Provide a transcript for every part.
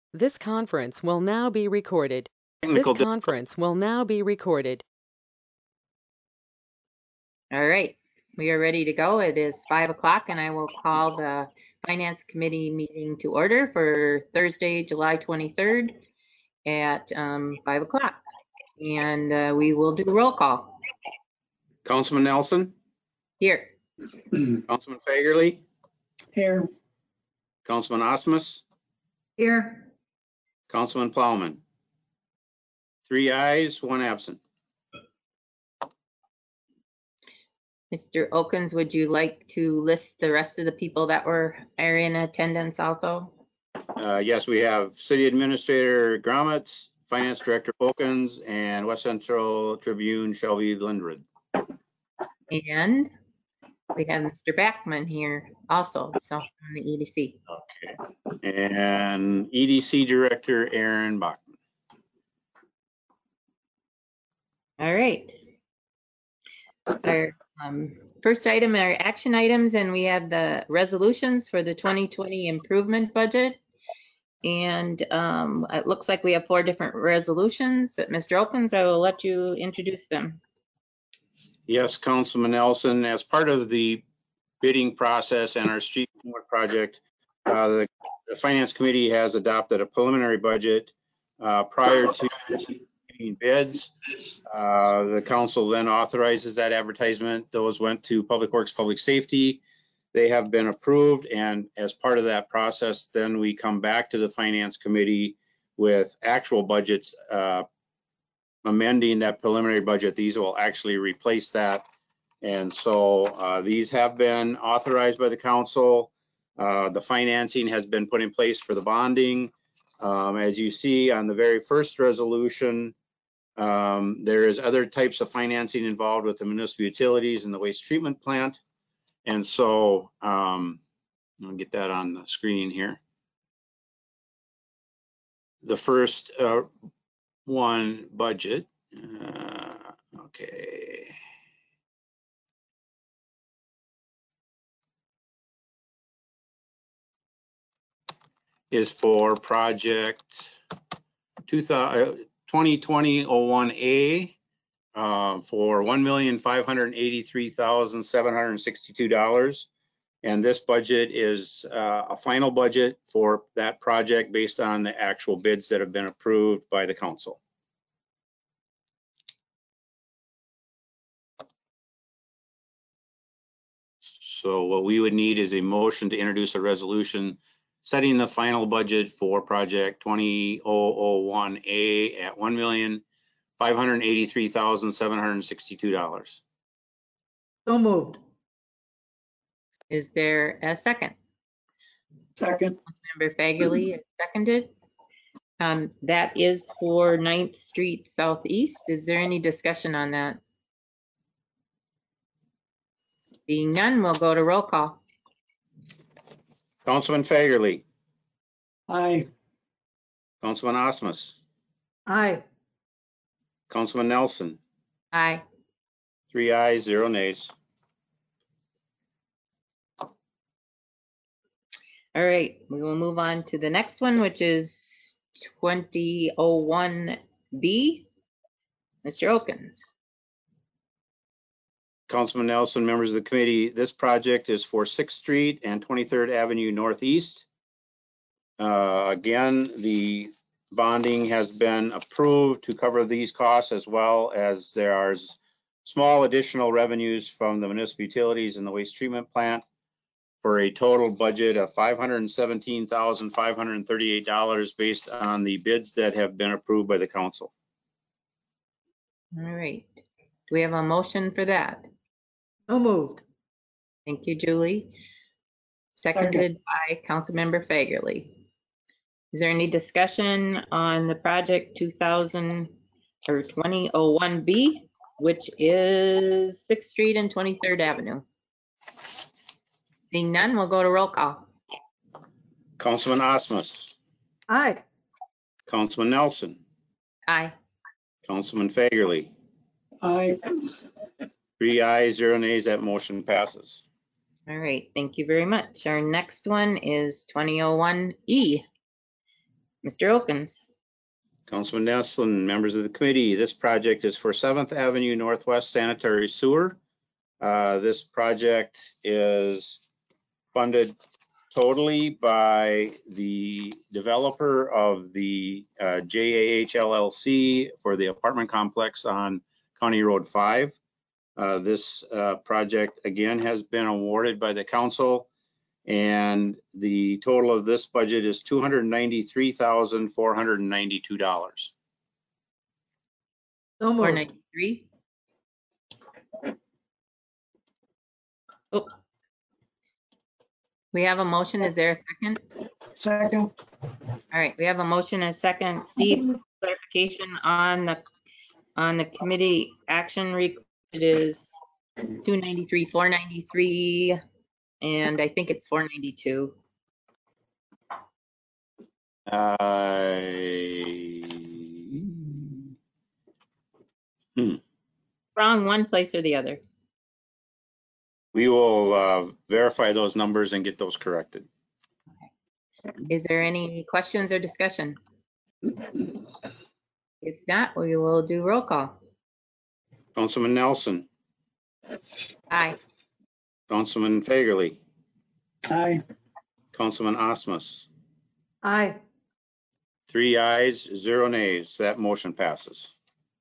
This conference will now be recorded. Technical This conference will now be recorded. All right, we are ready to go. It is 5 o'clock and I will call the Finance Committee meeting to order for Thursday, July 23rd at 5 o'clock. And we will do roll call. Councilman Nelson, Here. Councilman Fagerly, Here. Councilman Osmus, Here. Councilman Plowman. 3 ayes, 1 absent. Mr. Okens, would you like to list the rest of the people that are in attendance also? Yes, we have City Administrator Gromitz, Finance Director Wilkins, and West Central Tribune Shelby Lindred. And we have Mr. Backman here also, so from the EDC. Okay. And EDC Director Aaron Bachman. All right. Our first item are action items, and we have the resolutions for the 2020 improvement budget. And it looks like we have 4 different resolutions, but Mr. Okens, I will let you introduce them. Yes, Councilman Nelson, as part of the bidding process and our street project, the Finance Committee has adopted a preliminary budget prior to bids. The council then authorizes that advertisement. Those went to Public Works, Public Safety. They have been approved, and as part of that process, then we come back to the Finance Committee with actual budgets, amending that preliminary budget. These will actually replace that. And so these have been authorized by the council. The financing has been put in place for the bonding. As you see on the very first resolution, there is other types of financing involved with the municipal utilities and the waste treatment plant. And so I'll get that on the screen here. The first one, budget. Okay. Is for project 2020-01A for $1,583,762. And this budget is a final budget for that project based on the actual bids that have been approved by the council. So what we would need is a motion to introduce a resolution setting the final budget for project 20-001A at $1,583,762. So moved. Is there a second? Second. Councilmember Fagerly is seconded. That is for 9th Street Southeast. Is there any discussion on that? Being none, we'll go to roll call. Councilman Fagerly. Aye. Councilman Osmus. Aye. Councilman Nelson. Aye. 3 ayes, 0 nays. All right, we will move on to the next one, which is 2001B. Mr. Okens. Councilman Nelson, members of the committee, this project is for 6th Street and 23rd Avenue Northeast. Again, the bonding has been approved to cover these costs, as well as there are small additional revenues from the municipal utilities and the waste treatment plant, for a total budget of $517,538 based on the bids that have been approved by the council. All right, do we have a motion for that? So moved. Thank you, Julie. Seconded by Councilmember Fagerly. Is there any discussion on the project 2001B, which is 6th Street and 23rd Avenue? Seeing none, we'll go to roll call. Councilman Osmus. Aye. Councilman Nelson. Aye. Councilman Fagerly. Aye. 3 ayes, 0 nays. That motion passes. All right, thank you very much. Our next one is 2001E. Mr. Wilkins. Councilman Nelson, members of the committee, this project is for 7th Avenue Northwest Sanitary Sewer. This project is funded totally by the developer of the JAH LLC for the apartment complex on County Road 5. This project, again, has been awarded by the council, and the total of this budget is $293,492. So moved. 493. Oh. We have a motion. Is there a second? Second. All right, we have a motion and a second. Steve, clarification on the committee action. It is 293, 493, and I think it's 492. Wrong one place or the other. We will verify those numbers and get those corrected. Is there any questions or discussion? If not, we will do roll call. Councilman Nelson, Aye. Councilman Fagerly, Aye. Councilman Osmus. Aye. 3 ayes, 0 nays. That motion passes.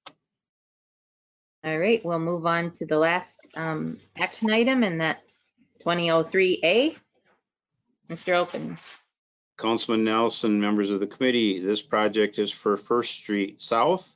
All right, we'll move on to the last action item, and that's 2003A. Mr. Opens. Councilman Nelson, members of the committee, this project is for First Street South.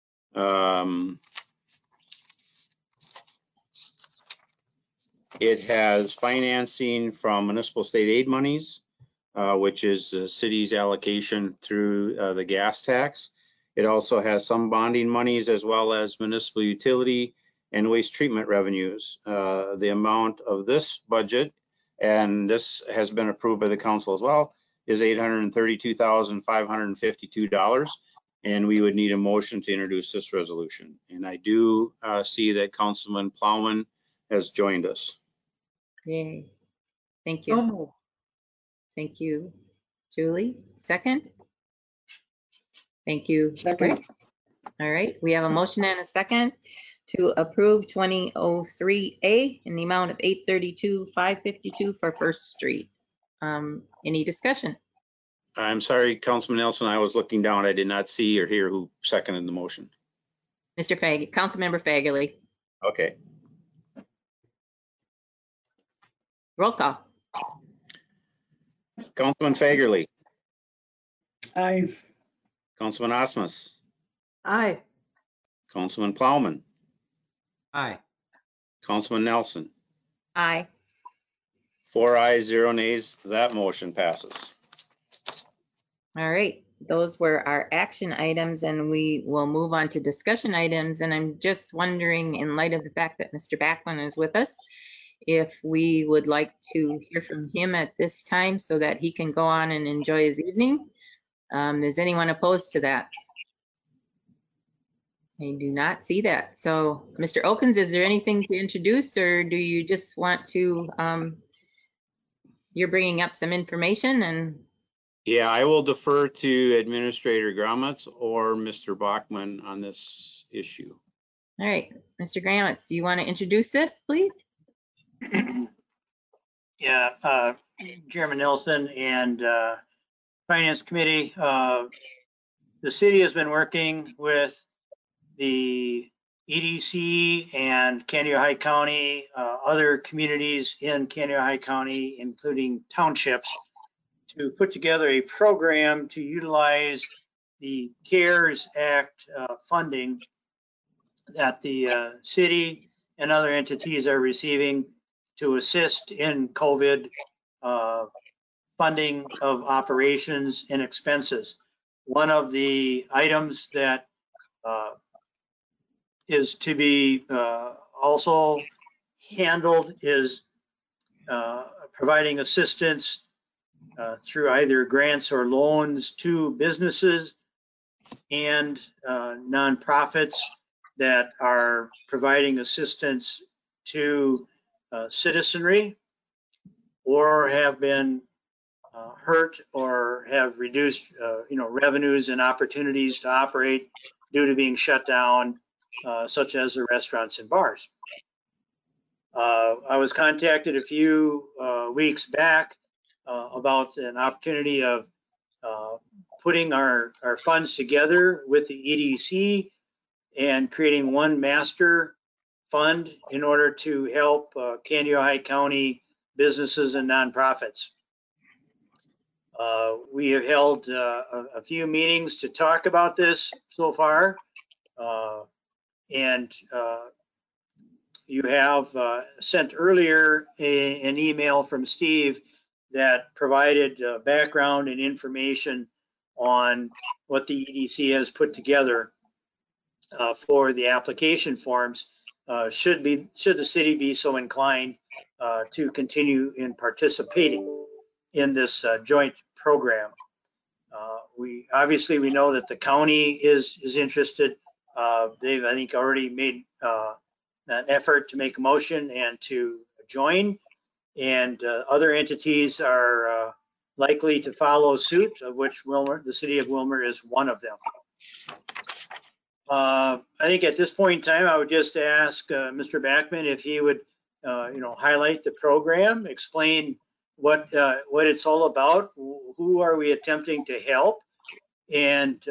It has financing from municipal state aid monies, which is the city's allocation through the gas tax. It also has some bonding monies as well as municipal utility and waste treatment revenues. The amount of this budget, and this has been approved by the council as well, is $832,552. And we would need a motion to introduce this resolution. And I do see that Councilman Plowman has joined us. Yay. Thank So you. moved. Thank you. Julie, second? Thank you. Second. All right, we have a motion and a second to approve 2003A in the amount of $832,552 for First Street. Any discussion? I'm sorry, Councilman Nelson, I was looking down. I did not see or hear who seconded the motion. Mr. Fag, Councilmember Fagerly. Okay. Roll call. Councilman Fagerly, Aye. Councilman Osmus, Aye. Councilman Plowman, Aye. Councilman Nelson. Aye. 4 ayes, 0 nays. That motion passes. All right, those were our action items, and we will move on to discussion items. And I'm just wondering, in light of the fact that Mr. Backlund is with us, if we would like to hear from him at this time so that he can go on and enjoy his evening. Is anyone opposed to that? I do not see that. So, Mr. Okins, is there anything to introduce, or do you just want to, you're bringing up some information and? Yeah, I will defer to Administrator Gromitz or Mr. Bachman on this issue. All right, Mr. Gromitz, do you want to introduce this, please? Yeah, Chairman Nelson and Finance Committee, the city has been working with the EDC and Candido County, other communities in Candido County, including townships, to put together a program to utilize the CARES Act funding that the city and other entities are receiving to assist in COVID funding of operations and expenses. One of the items that is to be also handled is providing assistance through either grants or loans to businesses and nonprofits that are providing assistance to citizenry or have been hurt or have reduced, revenues and opportunities to operate due to being shut down, such as the restaurants and bars. I was contacted a few weeks back about an opportunity of putting our funds together with the EDC and creating one master fund in order to help Candido Ojai County businesses and nonprofits. We have held a few meetings to talk about this so far, and you have sent earlier an email from Steve that provided background and information on what the EDC has put together for the application forms, should the city be so inclined to continue in participating in this joint program. We know that the county is interested. They've, I think, already made an effort to make a motion and to join, and other entities are likely to follow suit, of which the city of Willmar is one of them. I think at this point in time, I would just ask Mr. Backman if he would, highlight the program, explain what it's all about, who are we attempting to help, and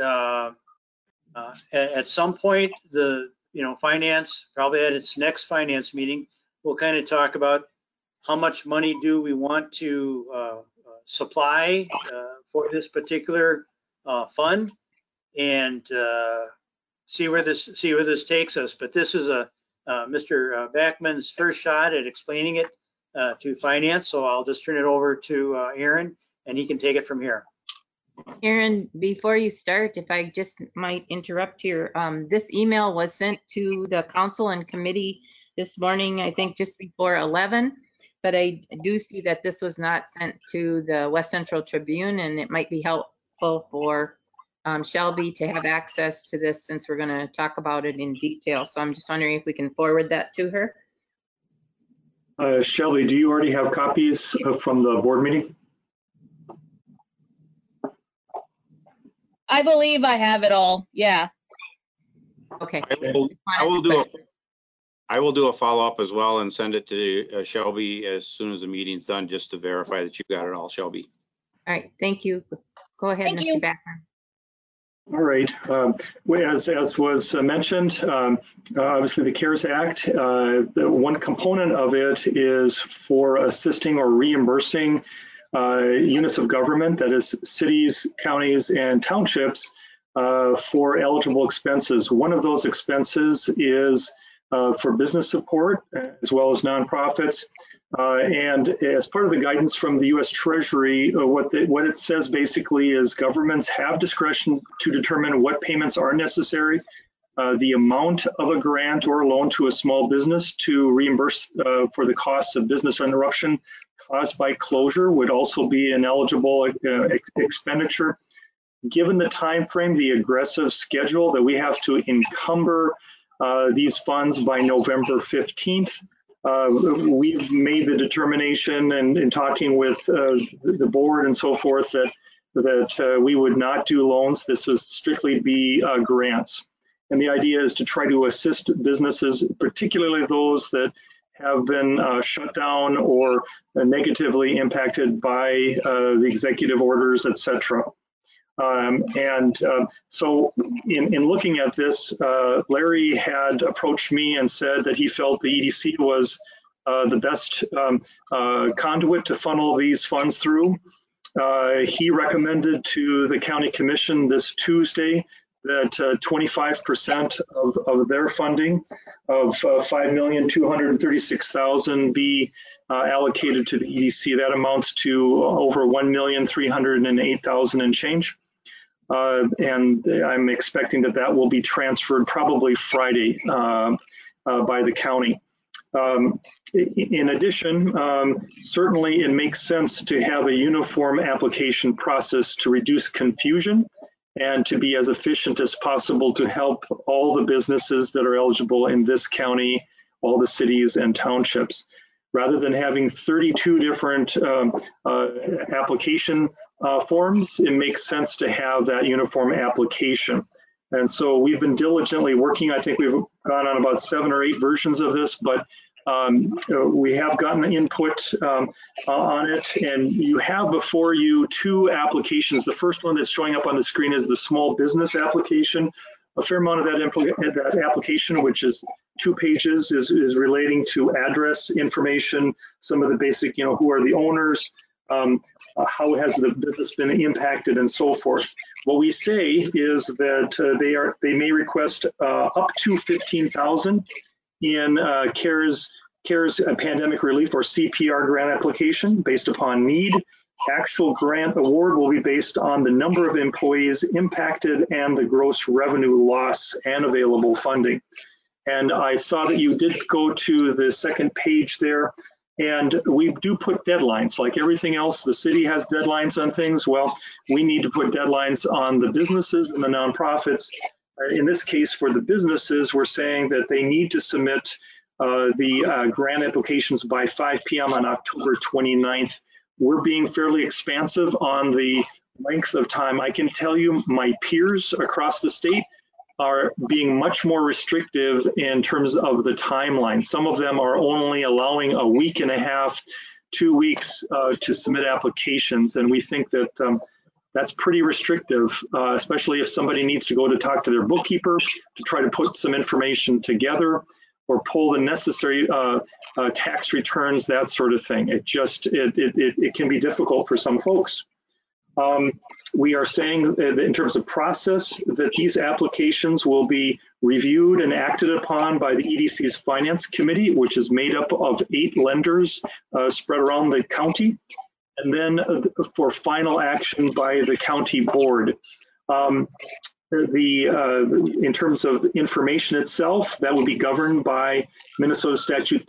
at some point, the finance, probably at its next finance meeting, we'll kind of talk about how much money do we want to supply for this particular fund, and see where this takes us. But this is Mr. Backman's first shot at explaining it to finance, so I'll just turn it over to Aaron, and he can take it from here. Aaron, before you start, if I just might interrupt here, this email was sent to the council and committee this morning, I think just before 11, but I do see that this was not sent to the West Central Tribune, and it might be helpful for Shelby to have access to this since we're going to talk about it in detail. So I'm just wondering if we can forward that to her. Shelby, do you already have copies from the board meeting? I believe I have it all. Yeah. Okay. I will do a follow-up as well and send it to Shelby as soon as the meeting's done, just to verify that you got it all, Shelby. All right. Thank you. Go ahead, Thank Mr. you. Backman. All right. As was mentioned, obviously the CARES Act, one component of it is for assisting or reimbursing units of government, that is cities, counties, and townships, for eligible expenses. One of those expenses is for business support as well as nonprofits. And as part of the guidance from the U.S. Treasury, what it says basically is governments have discretion to determine what payments are necessary. The amount of a grant or a loan to a small business to reimburse for the costs of business interruption caused by closure would also be an eligible expenditure. Given the time frame, the aggressive schedule that we have to encumber these funds by November 15th, we've made the determination and in talking with the board and so forth that we would not do loans. This would strictly be grants. And the idea is to try to assist businesses, particularly those that have been shut down or negatively impacted by the executive orders, et cetera. So in looking at this, Larry had approached me and said that he felt the EDC was the best conduit to funnel these funds through. He recommended to the county commission this Tuesday that 25% of their funding of $5,236,000 be allocated to the EDC. That amounts to over $1,308,000 and change. And I'm expecting that will be transferred probably Friday by the county. In addition, certainly it makes sense to have a uniform application process to reduce confusion and to be as efficient as possible to help all the businesses that are eligible in this county, all the cities and townships. Rather than having 32 different application forms, it makes sense to have that uniform application. And so we've been diligently working. I think we've gone on about 7 or 8 versions of this, but we have gotten input on it. And you have before you 2 applications. The first one that's showing up on the screen is the small business application. A fair amount of that application, which is 2 pages, is relating to address information, some of the basic, who are the owners, how has the business been impacted, and so forth. What we say is that they may request up to $15,000 in CARES Pandemic Relief or CPR grant application based upon need. Actual grant award will be based on the number of employees impacted and the gross revenue loss and available funding. And I saw that you did go to the second page there, and we do put deadlines. Like everything else, the city has deadlines on things. Well, we need to put deadlines on the businesses and the nonprofits. In this case, for the businesses, we're saying that they need to submit the grant applications by 5 p.m. on October 29th. We're being fairly expansive on the length of time. I can tell you my peers across the state are being much more restrictive in terms of the timeline. Some of them are only allowing a week and a half, 2 weeks to submit applications. And we think that that's pretty restrictive, especially if somebody needs to go to talk to their bookkeeper to try to put some information together or pull the necessary tax returns, that sort of thing. It can be difficult for some folks. We are saying that in terms of process that these applications will be reviewed and acted upon by the EDC's Finance Committee, which is made up of 8 lenders spread around the county, and then for final action by the county board. In terms of information itself, that would be governed by Minnesota Statute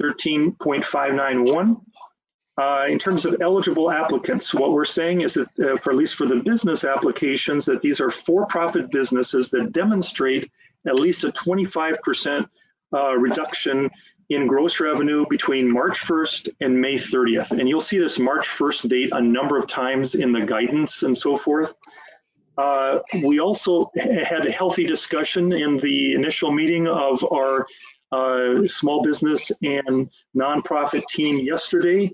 13.591. In terms of eligible applicants, what we're saying is that, for at least for the business applications, that these are for-profit businesses that demonstrate at least a 25% reduction in gross revenue between March 1st and May 30th. And you'll see this March 1st date a number of times in the guidance and so forth. We also had a healthy discussion in the initial meeting of our small business and nonprofit team yesterday,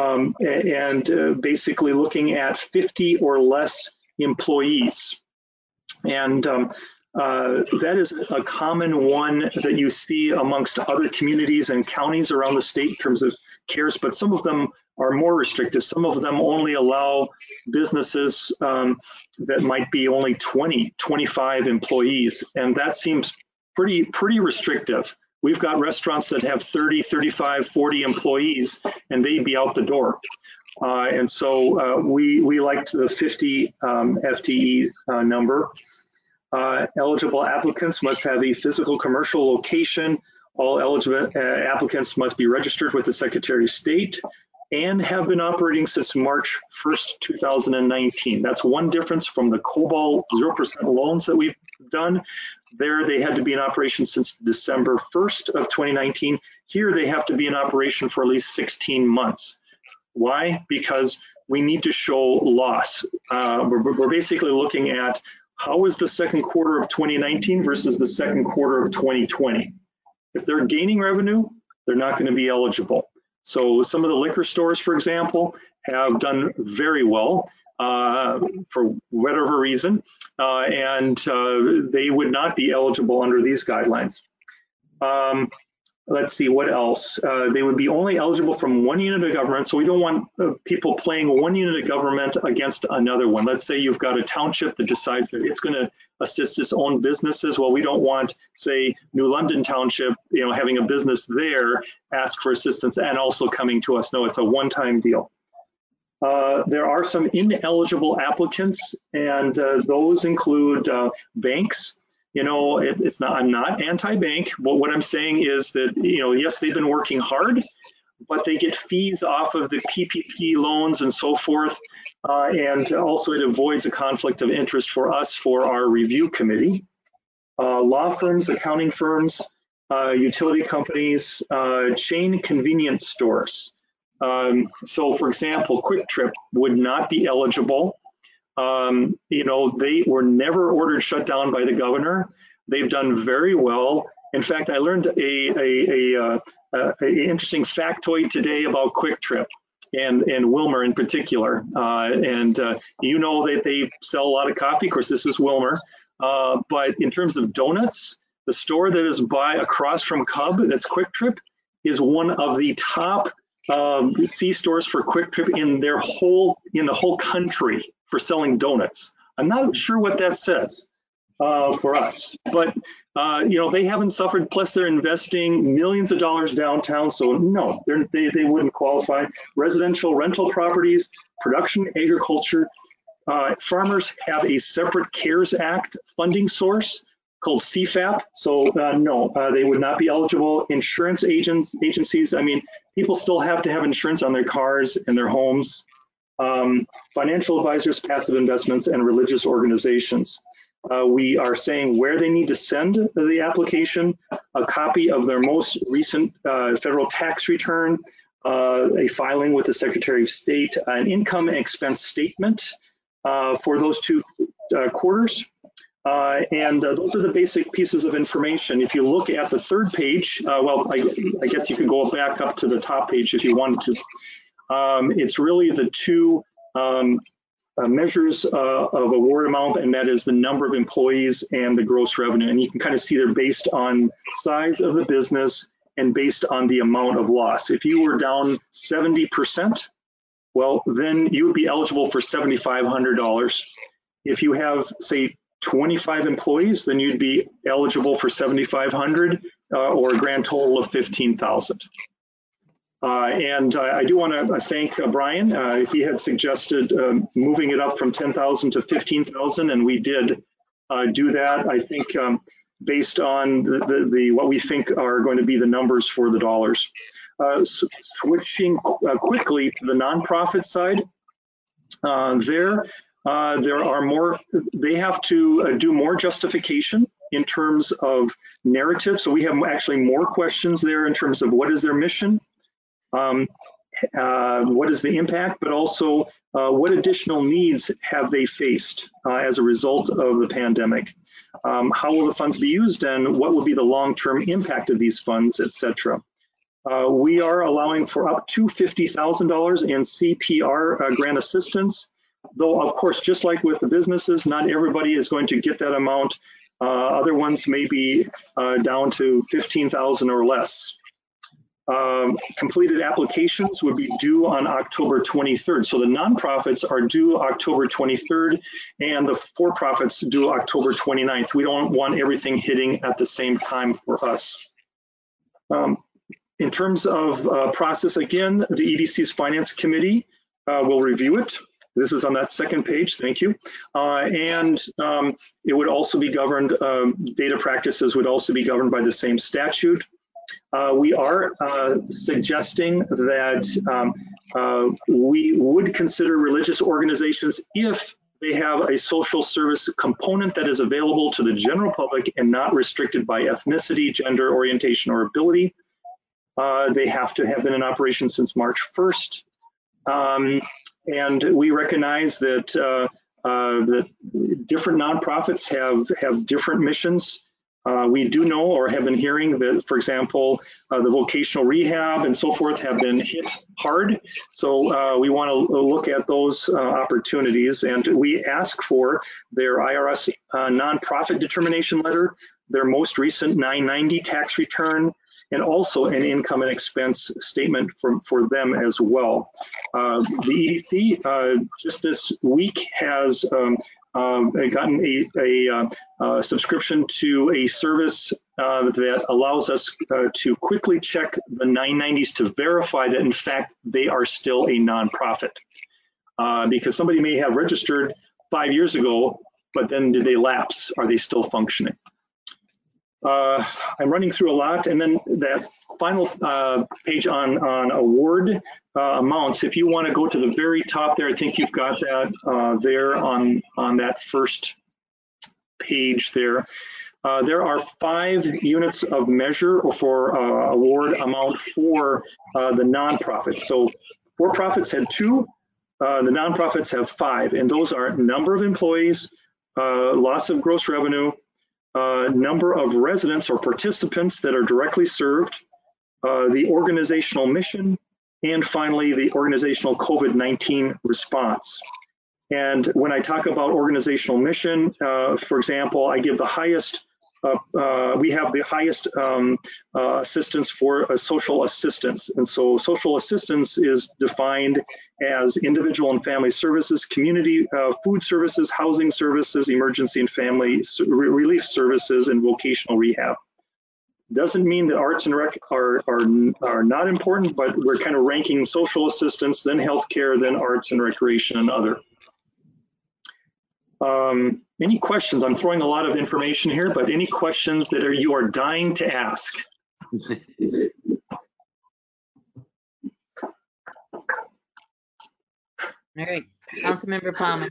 and basically looking at 50 or less employees. And that is a common one that you see amongst other communities and counties around the state in terms of CARES, but some of them are more restrictive. Some of them only allow businesses that might be only 20, 25 employees, and that seems pretty restrictive. We've got restaurants that have 30, 35, 40 employees, and they'd be out the door. And so we liked the 50 FTE number. Eligible applicants must have a physical commercial location. All eligible applicants must be registered with the Secretary of State and have been operating since March 1st, 2019. That's one difference from the COBOL 0% loans that we've done. There, they had to be in operation since December 1st of 2019. Here, they have to be in operation for at least 16 months. Why? Because we need to show loss. We're basically looking at how is the second quarter of 2019 versus the second quarter of 2020. If they're gaining revenue, they're not going to be eligible. So some of the liquor stores, for example, have done very well for whatever reason, and they would not be eligible under these guidelines. Let's see, what else? They would be only eligible from one unit of government, so we don't want people playing one unit of government against another one. Let's say you've got a township that decides that it's going to assist its own businesses. Well, we don't want, say, New London Township, having a business there ask for assistance and also coming to us. No, it's a one-time deal. There are some ineligible applicants, and those include banks. It's not, I'm not anti-bank, but what I'm saying is that, yes, they've been working hard, but they get fees off of the PPP loans and so forth. And also it avoids a conflict of interest for us for our review committee. Law firms, accounting firms, utility companies, chain convenience stores. So for example, Quick Trip would not be eligible. They were never ordered shut down by the governor. They've done very well. In fact, I learned a interesting factoid today about Quick Trip and Wilmer in particular. That they sell a lot of coffee. Of course, this is Wilmer. But in terms of donuts, the store that is across from Cub, that's Quick Trip, is one of the top C stores for Quick Trip in the whole country for selling donuts. I'm not sure what that says for us, but they haven't suffered. Plus, they're investing millions of dollars downtown, so no, they wouldn't qualify. Residential rental properties, production agriculture, farmers have a separate CARES Act funding source called CFAP, so no, they would not be eligible. Insurance agencies, people still have to have insurance on their cars and their homes. Financial advisors, passive investments, and religious organizations. We are saying where they need to send the application, a copy of their most recent federal tax return, a filing with the Secretary of State, an income and expense statement for those 2 quarters. Those are the basic pieces of information. If you look at the 3rd page, I guess you could go back up to the top page if you wanted to. It's really the 2 measures of award amount, and that is the number of employees and the gross revenue. And you can kind of see they're based on size of the business and based on the amount of loss. If you were down 70%, well, then you would be eligible for $7,500. If you have, say, 25 employees, then you'd be eligible for $7,500 or a grand total of $15,000. I do want to thank Brian. He had suggested moving it up from 10,000 to 15,000, and we did do that. I think based on what we think are going to be the numbers for the dollars. Switching quickly to the nonprofit side, there are more. They have to do more justification in terms of narrative. So we have actually more questions there in terms of what is their mission. What is the impact, but also what additional needs have they faced as a result of the pandemic? How will the funds be used, and what will be the long-term impact of these funds, etc. We are allowing for up to $50,000 in CPR grant assistance, though of course, just like with the businesses, not everybody is going to get that amount. Other ones may be down to $15,000 or less. Completed applications would be due on October 23rd. So the nonprofits are due October 23rd and the for-profits due October 29th. We don't want everything hitting at the same time for us. In terms of process, again, the EDC's Finance Committee will review it. This is on that 2nd page, thank you. It would also be governed, data practices would also be governed by the same statute. We are suggesting that we would consider religious organizations if they have a social service component that is available to the general public and not restricted by ethnicity, gender, orientation, or ability. They have to have been in operation since March 1st. And we recognize that, that different nonprofits have different missions. We do know or have been hearing that, for example, the vocational rehab and so forth have been hit hard. So we want to look at those opportunities, and we ask for their IRS nonprofit determination letter, their most recent 990 tax return, and also an income and expense statement for them as well. The EDC just this week has gotten a subscription to a service that allows us to quickly check the 990s to verify that in fact they are still a nonprofit. Because somebody may have registered 5 years ago, but then did they lapse? Are they still functioning? I'm running through a lot, and then that final page on award amounts. If you want to go to the very top there, I think you've got that there on that first page there. there are 5 units of measure for award amount for the nonprofits. So for-profits had 2, the nonprofits have 5, and those are number of employees, loss of gross revenue, number of residents or participants that are directly served, the organizational mission, and finally the organizational COVID-19 response. And when I talk about organizational mission, for example, I give the highest, we have the highest assistance for social assistance. And so social assistance is defined as individual and family services, community food services, housing services, emergency and family relief services, and vocational rehab. Doesn't mean that arts and rec are not important, but we're kind of ranking social assistance, then healthcare, then arts and recreation, and other. Any questions? I'm throwing a lot of information here, but any questions that you are dying to ask? All right, Councilmember Plowman.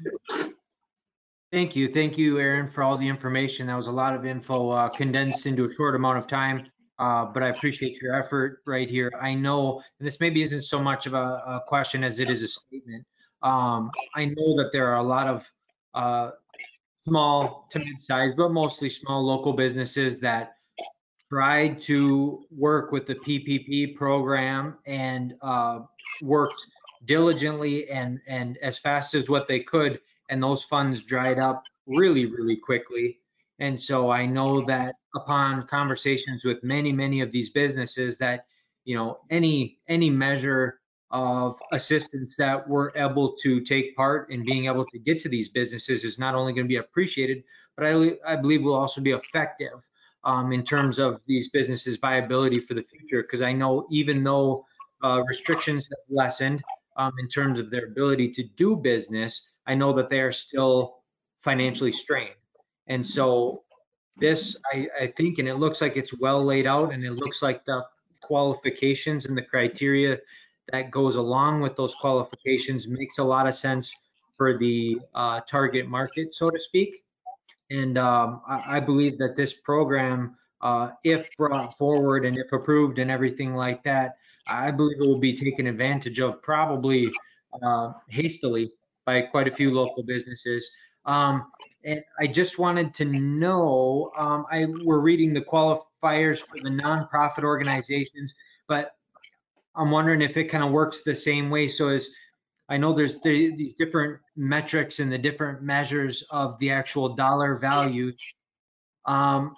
Thank you, Aaron, for all the information. That was a lot of info condensed into a short amount of time, but I appreciate your effort right here. I know, and this maybe isn't so much of a question as it is a statement. I know that there are a lot of small to mid-size, but mostly small local businesses that tried to work with the PPP program and worked diligently and as fast as what they could, and those funds dried up really, really quickly. And so I know that upon conversations with many of these businesses that, you know, any measure of assistance that we're able to take part in being able to get to these businesses is not only going to be appreciated, but I believe will also be effective in terms of these businesses' viability for the future. Because I know even though restrictions have lessened in terms of their ability to do business, I know that they are still financially strained. And so this, I think, and it looks like it's well laid out, and it looks like the qualifications and the criteria that goes along with those qualifications makes a lot of sense for the target market, so to speak. And I believe that this program, if brought forward and if approved and everything like that, I believe it will be taken advantage of probably hastily by quite a few local businesses. And I just wanted to know, we're reading the qualifiers for the nonprofit organizations, but I'm wondering if it kind of works the same way. So as I know there's these different metrics and the different measures of the actual dollar value. Do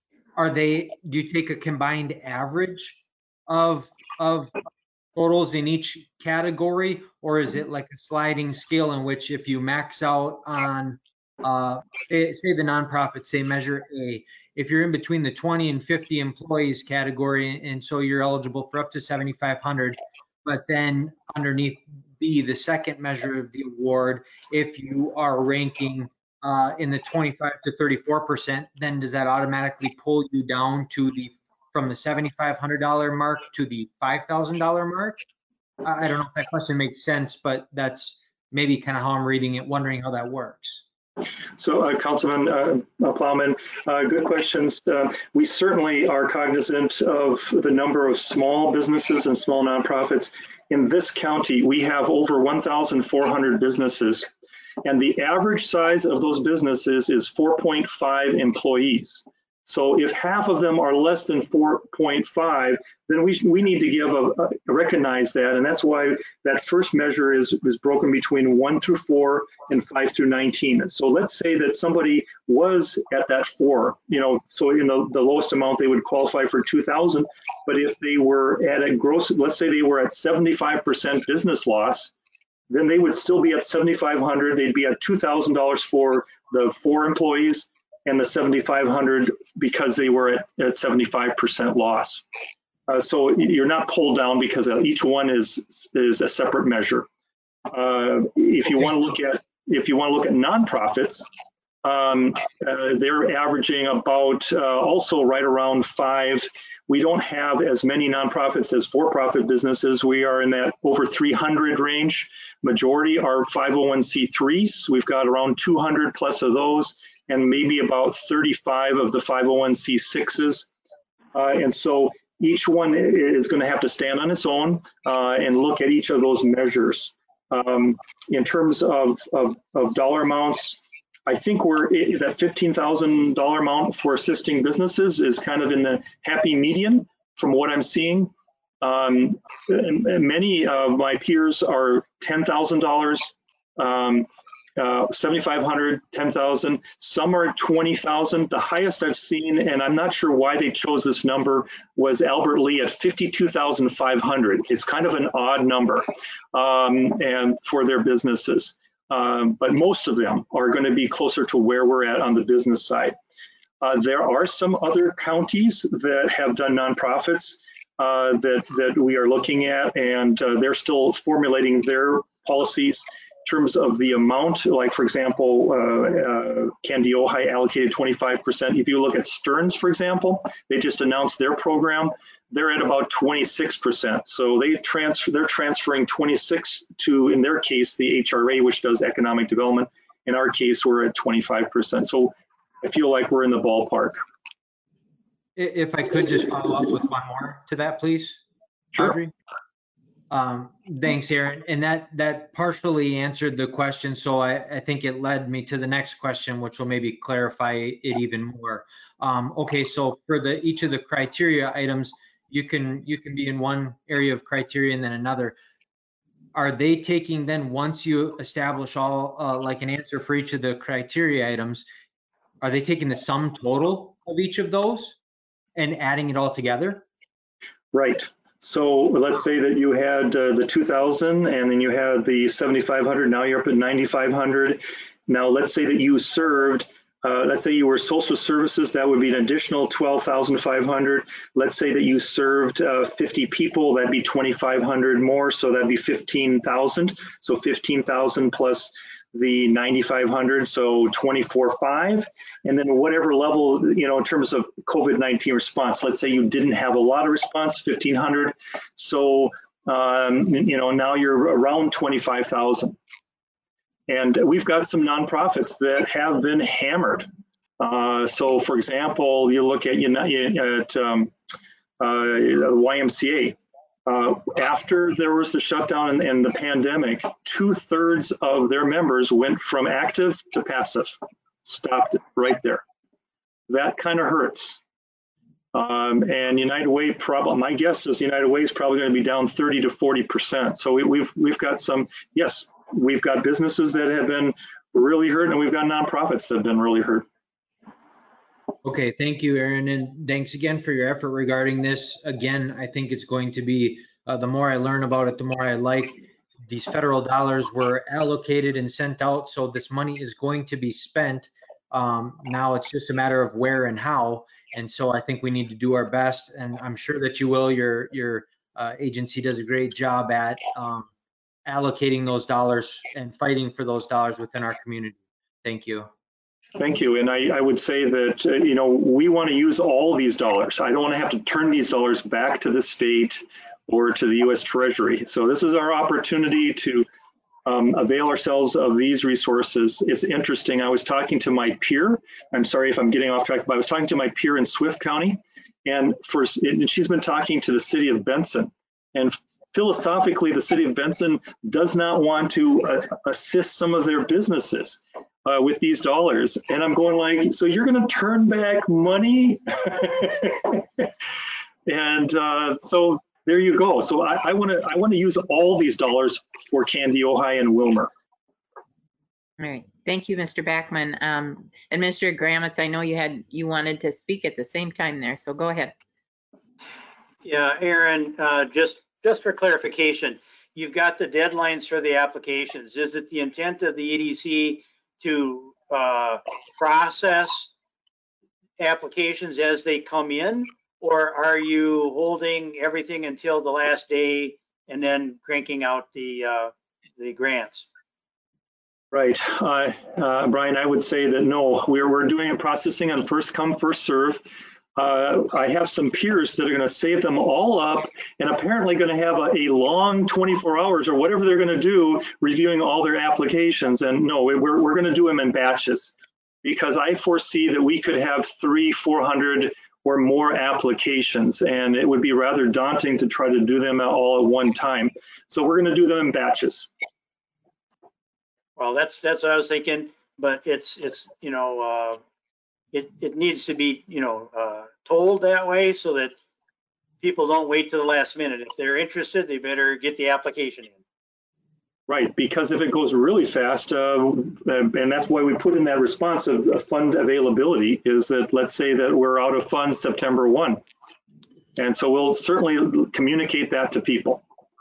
you take a combined average of totals in each category, or is it like a sliding scale in which if you max out on, say the nonprofit, say measure A, if you're in between the 20 and 50 employees category, and so you're eligible for up to 7,500, but then underneath B, the second measure of the award, if you are ranking in the 25 to 34%, then does that automatically pull you down to from the $7,500 mark to the $5,000 mark? I don't know if that question makes sense, but that's maybe kind of how I'm reading it, wondering how that works. So, Councilman Plowman, good questions. We certainly are cognizant of the number of small businesses and small nonprofits. In this county, we have over 1,400 businesses, and the average size of those businesses is 4.5 employees. So if half of them are less than 4.5, then we need to recognize that, and that's why that first measure is broken between 1 through 4 and 5 through 19. So let's say that somebody was at that 4, so in the lowest amount they would qualify for 2,000, but if they were at a gross, let's say they were at 75% business loss, then they would still be at 7,500. They'd be at $2,000 for the 4 employees, and the 7,500 because they were at 75% loss. So you're not pulled down because each one is a separate measure. If you want to look at nonprofits, they're averaging about also right around 5. We don't have as many nonprofits as for-profit businesses. We are in that over 300 range. Majority are 501c3s. We've got around 200 plus of those. and maybe about 35 of the 501c6s. And so each one is going to have to stand on its own and look at each of those measures. In terms of dollar amounts, I think that $15,000 amount for assisting businesses is kind of in the happy median from what I'm seeing. And many of my peers are $10,000, $7,500, $10,000. Some are $20,000. The highest I've seen, and I'm not sure why they chose this number, was Albert Lee at $52,500. It's kind of an odd number, and for their businesses. But most of them are going to be closer to where we're at on the business side. There are some other counties that have done nonprofits that we are looking at, and they're still formulating their policies in terms of the amount. Like, for example, Candy Ojai allocated 25%. If you look at Stearns, for example, they just announced their program. They're at about 26%. So they're transferring 26 to, in their case, the HRA, which does economic development. In our case, we're at 25%. So I feel like we're in the ballpark. If I could just follow up with one more to that, please. Sure. Audrey? Thanks, Aaron. And that partially answered the question. So I think it led me to the next question, which will maybe clarify it even more. Okay, so for each of the criteria items, you can be in one area of criteria and then another. Are they taking then, once you establish all like an answer for each of the criteria items, are they taking the sum total of each of those and adding it all together? Right. So let's say that you had the 2,000 and then you had the 7,500. Now you're up at 9,500. Now let's say that you served, let's say you were social services, that would be an additional 12,500. Let's say that you served 50 people, that'd be 2,500 more. So that'd be 15,000. So 15,000 plus the 9,500, so 24,500, and then whatever level, in terms of COVID-19 response. Let's say you didn't have a lot of response, 1,500. So, now you're around 25,000. And we've got some nonprofits that have been hammered. So, for example, you look at YMCA. After there was the shutdown and the pandemic, 2/3 of their members went from active to passive. Stopped it right there. That kind of hurts. And United Way, my guess is United Way is probably going to be down 30 to 40%. So we've got some, yes, we've got businesses that have been really hurt, and we've got nonprofits that have been really hurt. Okay, thank you, Aaron, and thanks again for your effort regarding this. Again, I think it's going to be, the more I learn about it, the more I like. These federal dollars were allocated and sent out, so this money is going to be spent. Now it's just a matter of where and how, and so I think we need to do our best, and I'm sure that you will. Your agency does a great job at allocating those dollars and fighting for those dollars within our community. Thank you. Thank you. And I would say that, we want to use all these dollars. I don't want to have to turn these dollars back to the state or to the U.S. Treasury. So this is our opportunity to avail ourselves of these resources. It's interesting. I was talking to my peer. I'm sorry if I'm getting off track, but I was talking to my peer in Swift County, and she's been talking to the city of Benson. And philosophically, the city of Benson does not want to assist some of their businesses with these dollars. And I'm going like, so you're going to turn back money? And so there you go. So I want to use all these dollars for Candy Ojai and Willmar. All right. Thank you, Mr. Backman. Administrator Gramitz, I know you wanted to speak at the same time there, so go ahead. Yeah, Aaron, just for clarification, you've got the deadlines for the applications. Is it the intent of the EDC to process applications as they come in, or are you holding everything until the last day and then cranking out the grants? Right, Brian, I would say that no, we're doing a processing on first come, first serve. I have some peers that are going to save them all up and apparently going to have a long 24 hours or whatever they're going to do reviewing all their applications. And no, we're going to do them in batches. because I foresee that we could have 300-400 or more applications, and it would be rather daunting to try to do them all at one time. So we're going to do them in batches. Well, that's what I was thinking, but it's you know, it needs to be, you know, told that way so that people don't wait to the last minute. If they're interested, they better get the application in. Right, because if it goes really fast, and that's why we put in that response of fund availability, is that let's say that we're out of funds September 1. And so we'll certainly communicate that to people.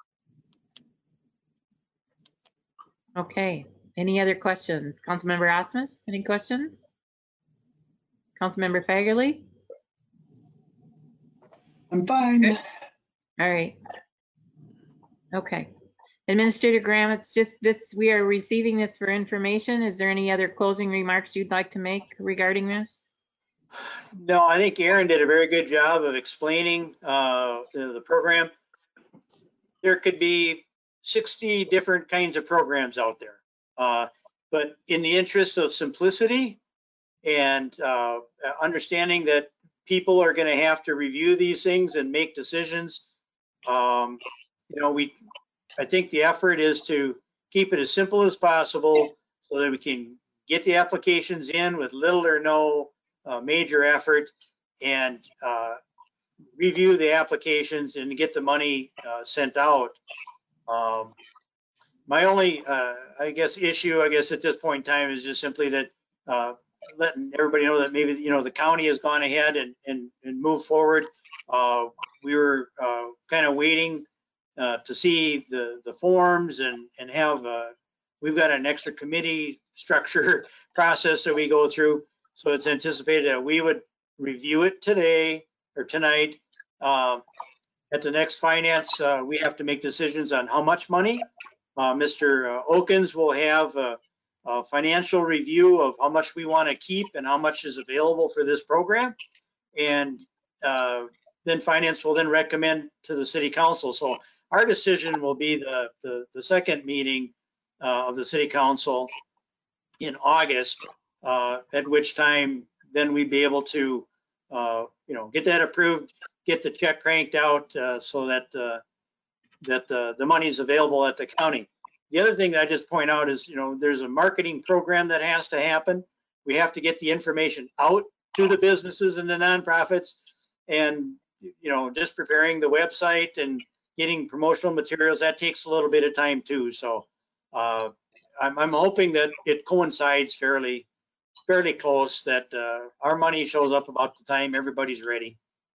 Okay, any other questions? Councilmember Osmus, any questions? Councilmember Fagerly? I'm fine. All right. Okay. Administrator Graham, it's just this, we are receiving this for information. Is there any other closing remarks you'd like to make regarding this? No, I think Aaron did a very good job of explaining the program. There could be 60 different kinds of programs out there. But in the interest of simplicity and understanding that people are going to have to review these things and make decisions, you know, I think the effort is to keep it as simple as possible so that we can get the applications in with little or no major effort and review the applications and get the money sent out. My only, I guess, issue, I guess, at this point in time is just simply that letting everybody know that maybe, you know, the county has gone ahead and moved forward. We were kind of waiting to see the forms and have, we've got an extra committee structure process that we go through. So it's anticipated that we would review it today or tonight. At the next finance, we have to make decisions on how much money. Mr. Okins will have a financial review of how much we want to keep and how much is available for this program. And then finance will then recommend to the city council. So our decision will be the second meeting of the city council in August, at which time then we'd be able to, you know, get that approved, get the check cranked out so that the money is available at the county. The other thing that I just point out is, you know, there's a marketing program that has to happen. We have to get the information out to the businesses and the nonprofits, and, you know, just preparing the website and getting promotional materials, that takes a little bit of time too. So I'm hoping that it coincides fairly close, that our money shows up about the time everybody's ready.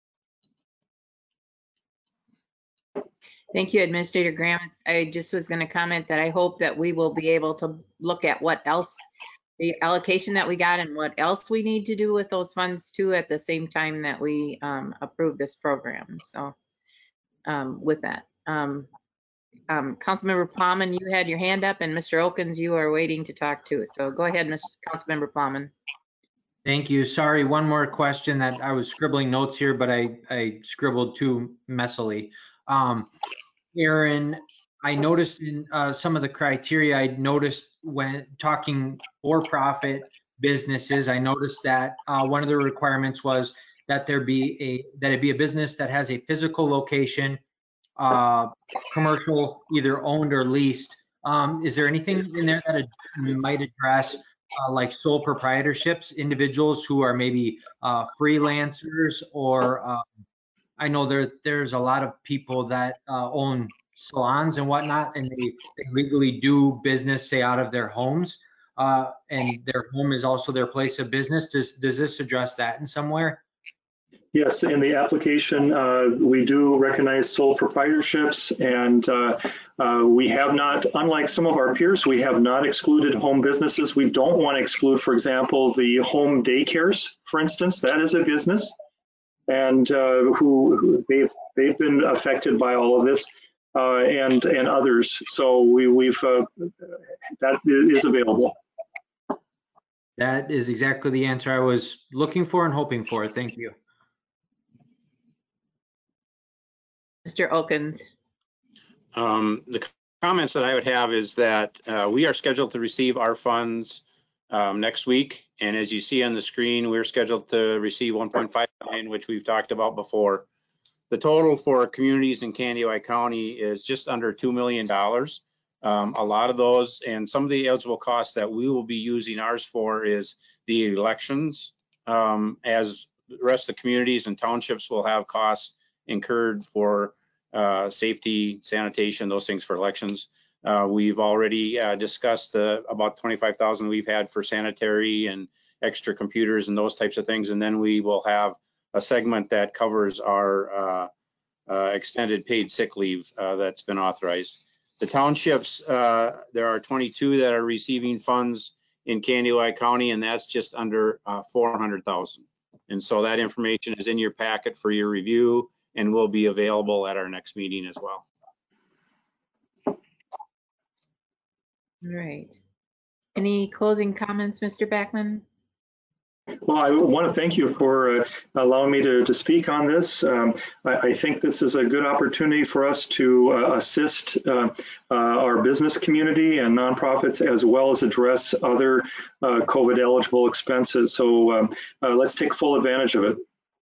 Thank you, Administrator Graham. I just was going to comment that I hope that we will be able to look at what else, the allocation that we got and what else we need to do with those funds too at the same time that we approve this program. So with that, Councilmember Plowman, you had your hand up, and Mr. Okins, you are waiting to talk too. So go ahead, Councilmember Plowman. Thank you. Sorry, one more question that I was scribbling notes here, but I scribbled too messily. Aaron, I noticed in some of the criteria, I noticed when talking for-profit businesses, I noticed that one of the requirements was that it be a business that has a physical location, commercial, either owned or leased. Is there anything in there that might address like sole proprietorships, individuals who are maybe freelancers, or I know there's a lot of people that own salons and whatnot, and they legally do business, say, out of their homes, and their home is also their place of business. Does this address that in some way? Yes, in the application, we do recognize sole proprietorships, and we have not, unlike some of our peers, we have not excluded home businesses. We don't want to exclude, for example, the home daycares, for instance. That is a business, and who they've been affected by all of this, and others. So we've that is available. That is exactly the answer I was looking for and hoping for. Thank you. Mr. Okins. The comments that I would have is that we are scheduled to receive our funds next week. And as you see on the screen, we're scheduled to receive 1.5 million, which we've talked about before. The total for communities in Candioi County is just under $2 million. A lot of those and some of the eligible costs that we will be using ours for is the elections, as the rest of the communities and townships will have costs incurred for safety, sanitation, those things for elections. We've already discussed about 25,000 we've had for sanitary and extra computers and those types of things. And then we will have a segment that covers our extended paid sick leave that's been authorized. The townships, there are 22 that are receiving funds in Candioi County, and that's just under 400,000. And so that information is in your packet for your review and will be available at our next meeting as well. All right. Any closing comments, Mr. Backman? Well, I want to thank you for allowing me to speak on this. I think this is a good opportunity for us to assist our business community and nonprofits, as well as address other COVID eligible expenses. So let's take full advantage of it.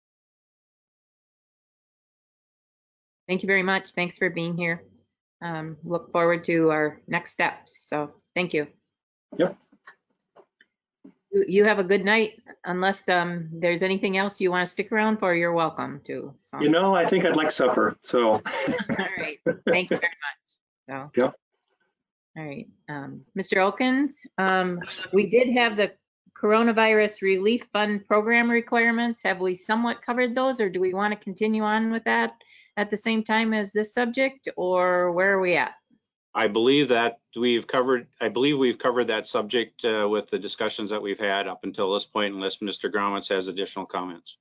Thank you very much. Thanks for being here. Look forward to our next steps. So thank you. Yep. You have a good night. Unless there's anything else you want to stick around for, you're welcome to. So. You know, I think I'd like supper. So. All right. Thank you very much. So. Yep. All right. Mr. Elkins, we did have the coronavirus relief fund program requirements. Have we somewhat covered those, or do we want to continue on with that at the same time as this subject, or where are we at? I believe that we've covered that subject with the discussions that we've had up until this point, unless Mr. Gromits has additional comments.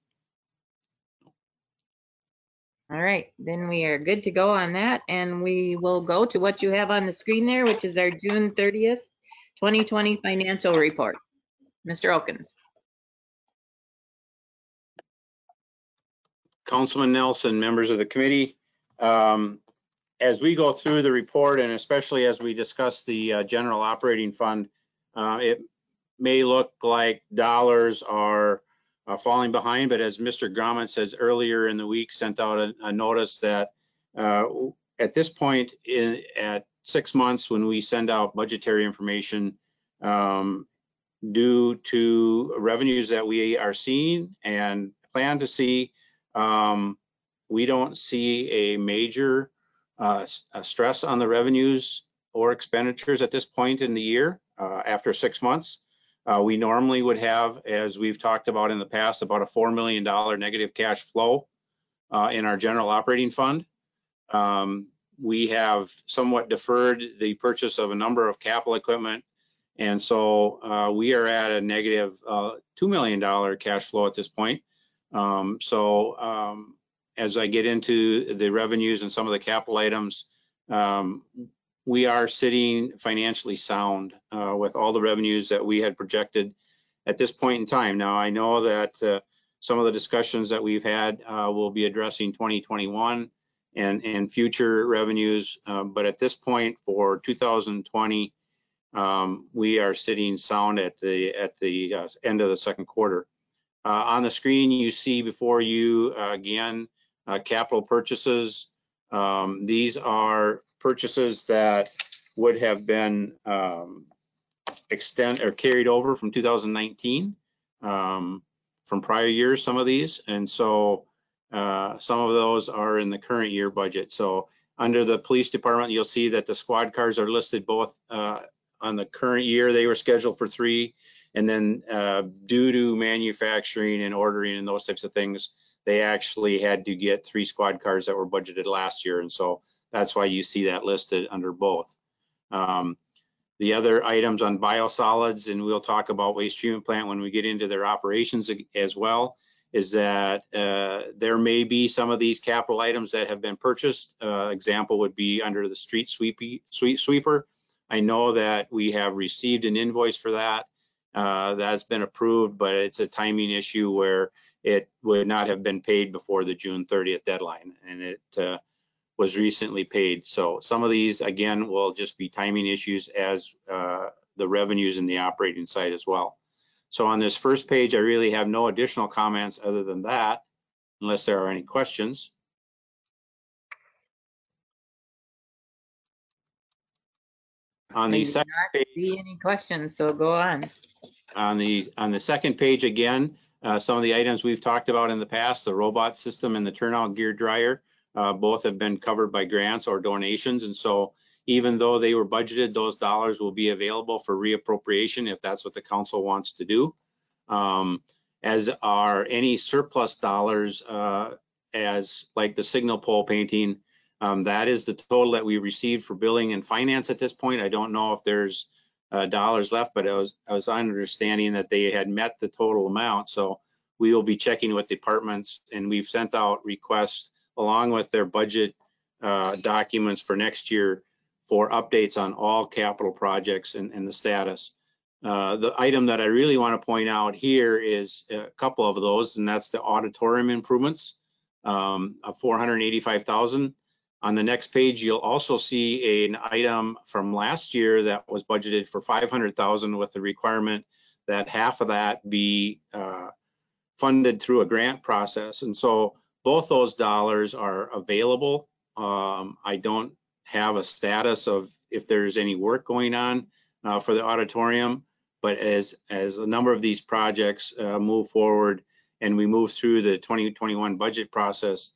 All right, then we are good to go on that, and we will go to what you have on the screen there, which is our June 30th, 2020 financial report. Mr. Elkins. Councilman Nelson, members of the committee, as we go through the report, and especially as we discuss the general operating fund, it may look like dollars are falling behind, but as Mr. Gromit says earlier in the week, sent out a notice that at this point at 6 months, when we send out budgetary information, due to revenues that we are seeing and plan to see, we don't see a major stress on the revenues or expenditures at this point in the year after 6 months. We normally would have, as we've talked about in the past, about a $4 million negative cash flow in our general operating fund. We have somewhat deferred the purchase of a number of capital equipment, and so we are at a negative $2 million cash flow at this point. As I get into the revenues and some of the capital items, we are sitting financially sound with all the revenues that we had projected at this point in time. Now, I know that some of the discussions that we've had will be addressing 2021 and future revenues, but at this point for 2020, we are sitting sound at the end of the second quarter. On the screen, you see before you again capital purchases. These are purchases that would have been carried over from 2019 from prior years, some of these, and so some of those are in the current year budget. So under the police department, you'll see that the squad cars are listed both on the current year. They were scheduled for 3, and then due to manufacturing and ordering and those types of things, they actually had to get 3 squad cars that were budgeted last year, and so that's why you see that listed under both. The other items on biosolids, and we'll talk about waste treatment plant when we get into their operations as well, is that there may be some of these capital items that have been purchased. Example would be under the street sweeper. I know that we have received an invoice for that. That's been approved, but it's a timing issue where it would not have been paid before the June 30th deadline, and it was recently paid. So some of these, again, will just be timing issues as the revenues in the operating side as well. So on this first page, I really have no additional comments other than that, unless there are any questions. On the second page, See any questions, so go on. on the second page again, some of the items we've talked about in the past, the robot system and the turnout gear dryer, both have been covered by grants or donations. And so even though they were budgeted, those dollars will be available for reappropriation if that's what the council wants to do. As are any surplus dollars, as like the signal pole painting, that is the total that we received for billing and finance at this point. I don't know if there's dollars left, but I was understanding that they had met the total amount. So we will be checking with departments, and we've sent out requests along with their budget documents for next year for updates on all capital projects and the status. The item that I really want to point out here is a couple of those, and that's the auditorium improvements of $485,000. On the next page, you'll also see an item from last year that was budgeted for $500,000 with the requirement that half of that be funded through a grant process. And so both those dollars are available. I don't have a status of if there's any work going on for the auditorium, but as a number of these projects move forward and we move through the 2021 budget process,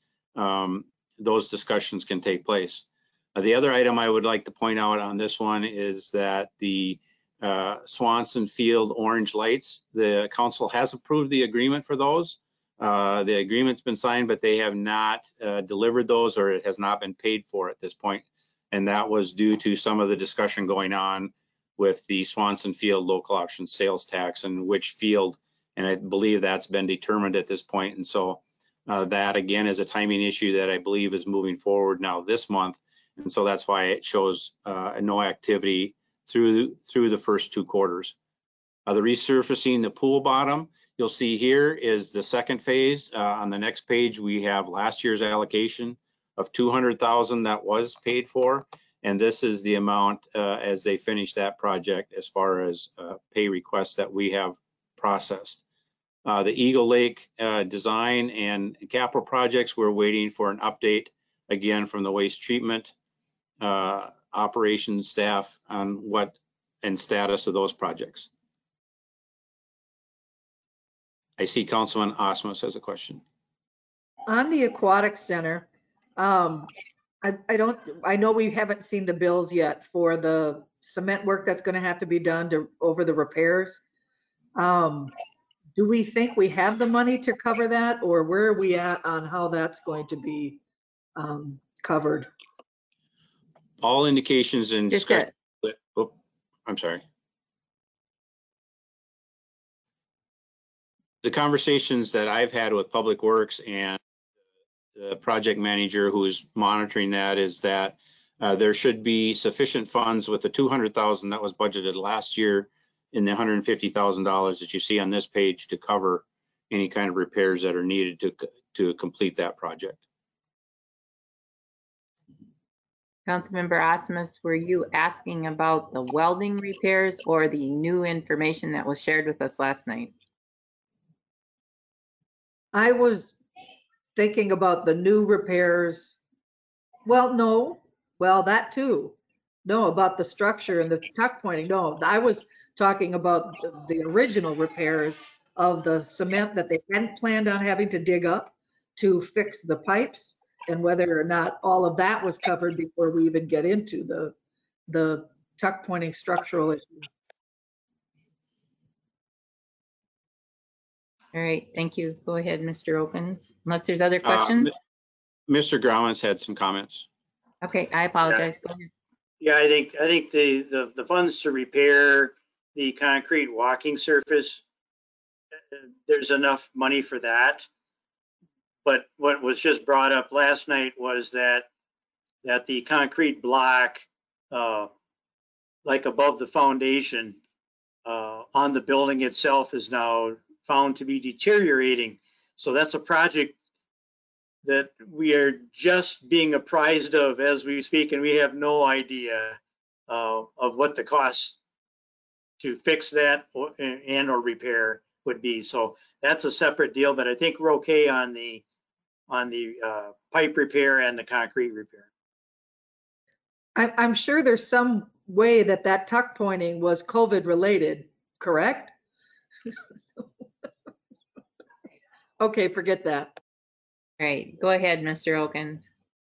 those discussions can take place. The other item I would like to point out on this one is that the Swanson Field orange lights, the council has approved the agreement for those. The agreement's been signed, but they have not delivered those, or it has not been paid for at this point. And that was due to some of the discussion going on with the Swanson Field local option sales tax and which field, and I believe that's been determined at this point. And so that again is a timing issue that I believe is moving forward now this month. And so that's why it shows no activity through the first 2 quarters. The resurfacing the pool bottom, you'll see here is the second phase. On the next page, we have last year's allocation of $200,000 that was paid for. And this is the amount as they finish that project as far as pay requests that we have processed. The Eagle Lake design and capital projects, we're waiting for an update again from the waste treatment operations staff on what and status of those projects. I see Councilman Osmus has a question. On the aquatic center, I know we haven't seen the bills yet for the cement work that's going to have to be done over the repairs. Do we think we have the money to cover that, or where are we at on how that's going to be covered? All indications in discussion. Oh, I'm sorry. The conversations that I've had with Public Works and the project manager who is monitoring that is that there should be sufficient funds with the $200,000 that was budgeted last year in the $150,000 that you see on this page to cover any kind of repairs that are needed to complete that project. Councilmember Osmus, were you asking about the welding repairs or the new information that was shared with us last night? I was thinking about the new repairs. Well, no. Well, that too. No, about the structure and the tuck pointing. No, I was talking about the original repairs of the cement that they hadn't planned on having to dig up to fix the pipes, and whether or not all of that was covered before we even get into the tuck pointing structural issue. All right, thank you. Go ahead, Mr. Okens, unless there's other questions. Mr. Grauman's had some comments. Okay, I apologize. Go ahead. Yeah, I think the funds to repair the concrete walking surface, there's enough money for that. But what was just brought up last night was that the concrete block, like above the foundation on the building itself, is now found to be deteriorating. So that's a project that we are just being apprised of as we speak, and we have no idea of what the costs to fix that and or repair would be. So that's a separate deal, but I think we're okay on the pipe repair and the concrete repair. I'm sure there's some way that that tuck pointing was COVID related, correct? Okay, forget that. All right, go ahead, Mr. Elkins.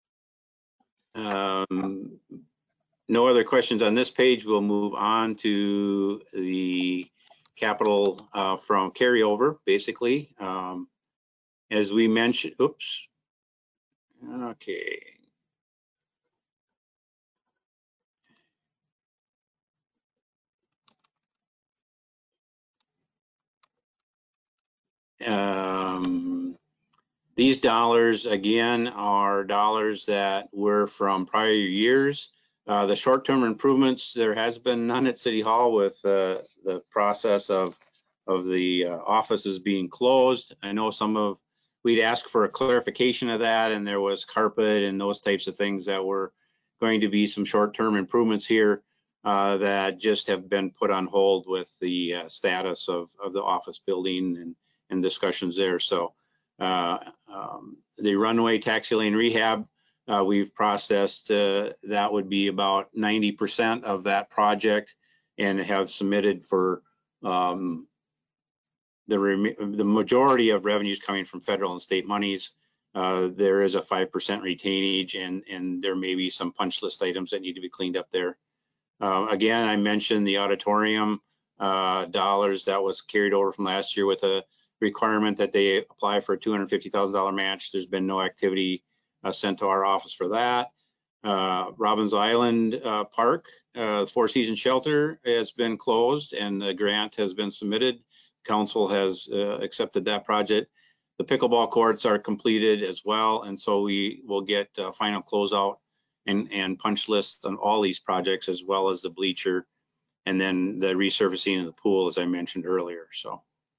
No other questions on this page. We'll move on to the capital from carryover, basically. As we mentioned, oops. Okay. These dollars, again, are dollars that were from prior years. The short-term improvements, there has been none at City Hall with the process of the offices being closed. I know we'd ask for a clarification of that, and there was carpet and those types of things that were going to be some short-term improvements here that just have been put on hold with the status of the office building and discussions there. So the runway taxi lane rehab, we've processed, that would be about 90% of that project, and have submitted for the majority of revenues coming from federal and state monies. There is a 5% retainage, and there may be some punch list items that need to be cleaned up there. Again, I mentioned the auditorium dollars that was carried over from last year with a requirement that they apply for a $250,000 match. There's been no activity sent to our office for that. Robbins Island Park, Four Seasons Shelter has been closed and the grant has been submitted. Council has accepted that project. The pickleball courts are completed as well, and so we will get final closeout and punch list on all these projects, as well as the bleacher, and then the resurfacing of the pool, as I mentioned earlier. So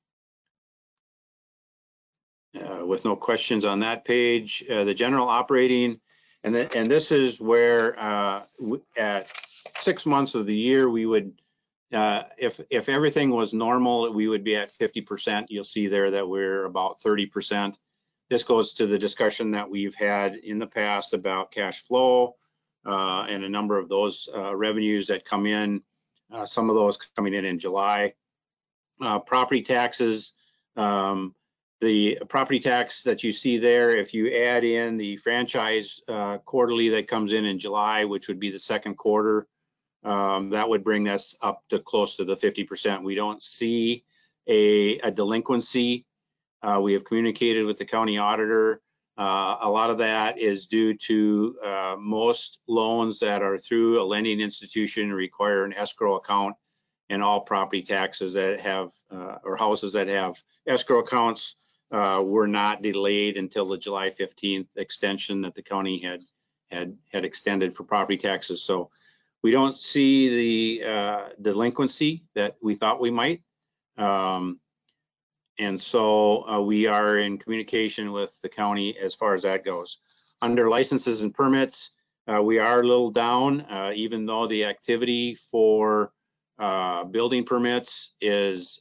with no questions on that page, the general operating, and this is where at 6 months of the year, we would, if everything was normal, we would be at 50%. You'll see there that we're about 30%. This goes to the discussion that we've had in the past about cash flow and a number of those revenues that come in, some of those coming in July. Property taxes, the property tax that you see there, if you add in the franchise quarterly that comes in July, which would be the second quarter, that would bring us up to close to the 50%. We don't see a delinquency. We have communicated with the county auditor. A lot of that is due to most loans that are through a lending institution require an escrow account, and all property taxes that have or houses that have escrow accounts were not delayed until the July 15th extension that the county had extended for property taxes. So we don't see the delinquency that we thought we might. And so we are in communication with the county as far as that goes. Under licenses and permits, we are a little down, even though the activity for building permits is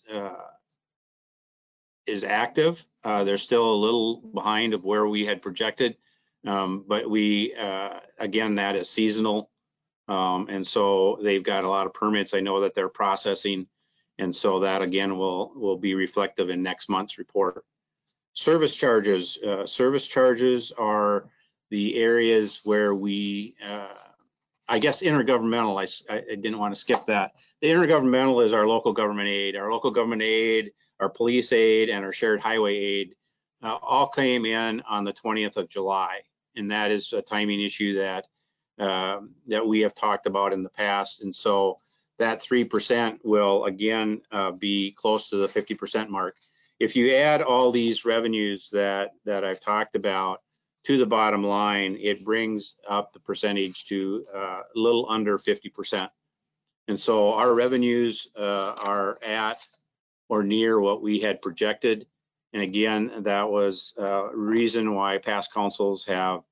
active. They're still a little behind of where we had projected, but we, again, that is seasonal. And so they've got a lot of permits I know that they're processing. And so that, again, will be reflective in next month's report. Service charges. Service charges are the areas where we, I guess, intergovernmental, I didn't want to skip that. The intergovernmental is our local government aid. Our local government aid, our police aid, and our shared highway aid all came in on the 20th of July. And that is a timing issue that we have talked about in the past. And so that 3% will again be close to the 50% mark. If you add all these revenues that I've talked about to the bottom line, it brings up the percentage to a little under 50%. And so our revenues are at or near what we had projected. And again, that was a reason why past councils have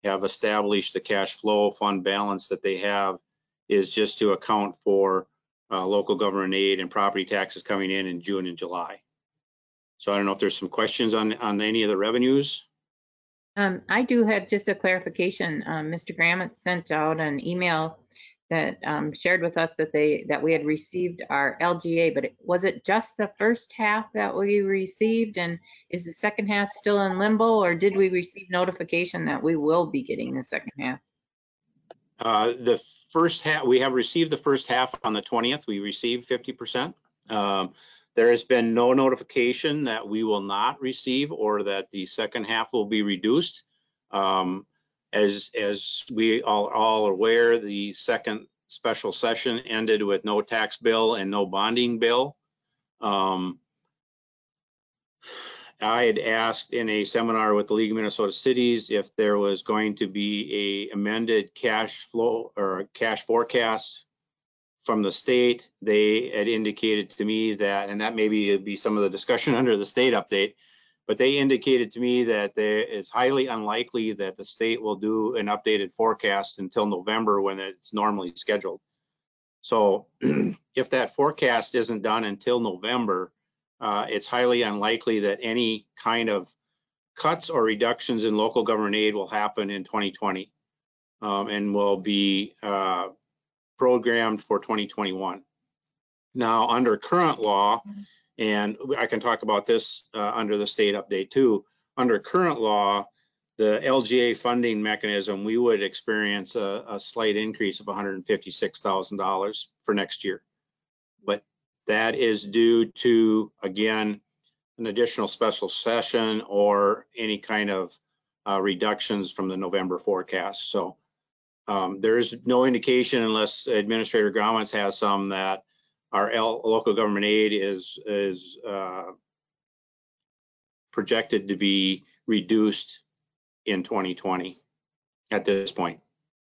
established the cash flow fund balance that they have, is just to account for local government aid and property taxes coming in June and July. So I don't know if there's some questions on any of the revenues. I do have just a clarification. Mr. Grammett sent out an email that shared with us that we had received our LGA, but was it just the first half that we received? And is the second half still in limbo, or did we receive notification that we will be getting the second half? The first half, we have received the first half on the 20th. We received 50%. There has been no notification that we will not receive or that the second half will be reduced. As we all are aware, the second special session ended with no tax bill and no bonding bill. I had asked in a seminar with the League of Minnesota Cities if there was going to be a amended cash flow or a cash forecast from the state. They had indicated to me that, and that maybe it'd be some of the discussion under the state update, but they indicated to me that it's highly unlikely that the state will do an updated forecast until November when it's normally scheduled. So if that forecast isn't done until November, it's highly unlikely that any kind of cuts or reductions in local government aid will happen in 2020 and will be programmed for 2021. Now, under current law, and I can talk about this under the state update too, under current law, the LGA funding mechanism, we would experience a slight increase of $156,000 for next year. But that is due to, again, an additional special session or any kind of reductions from the November forecast. So there is no indication, unless Administrator Gromans has some, that our local government aid is projected to be reduced in 2020 at this point.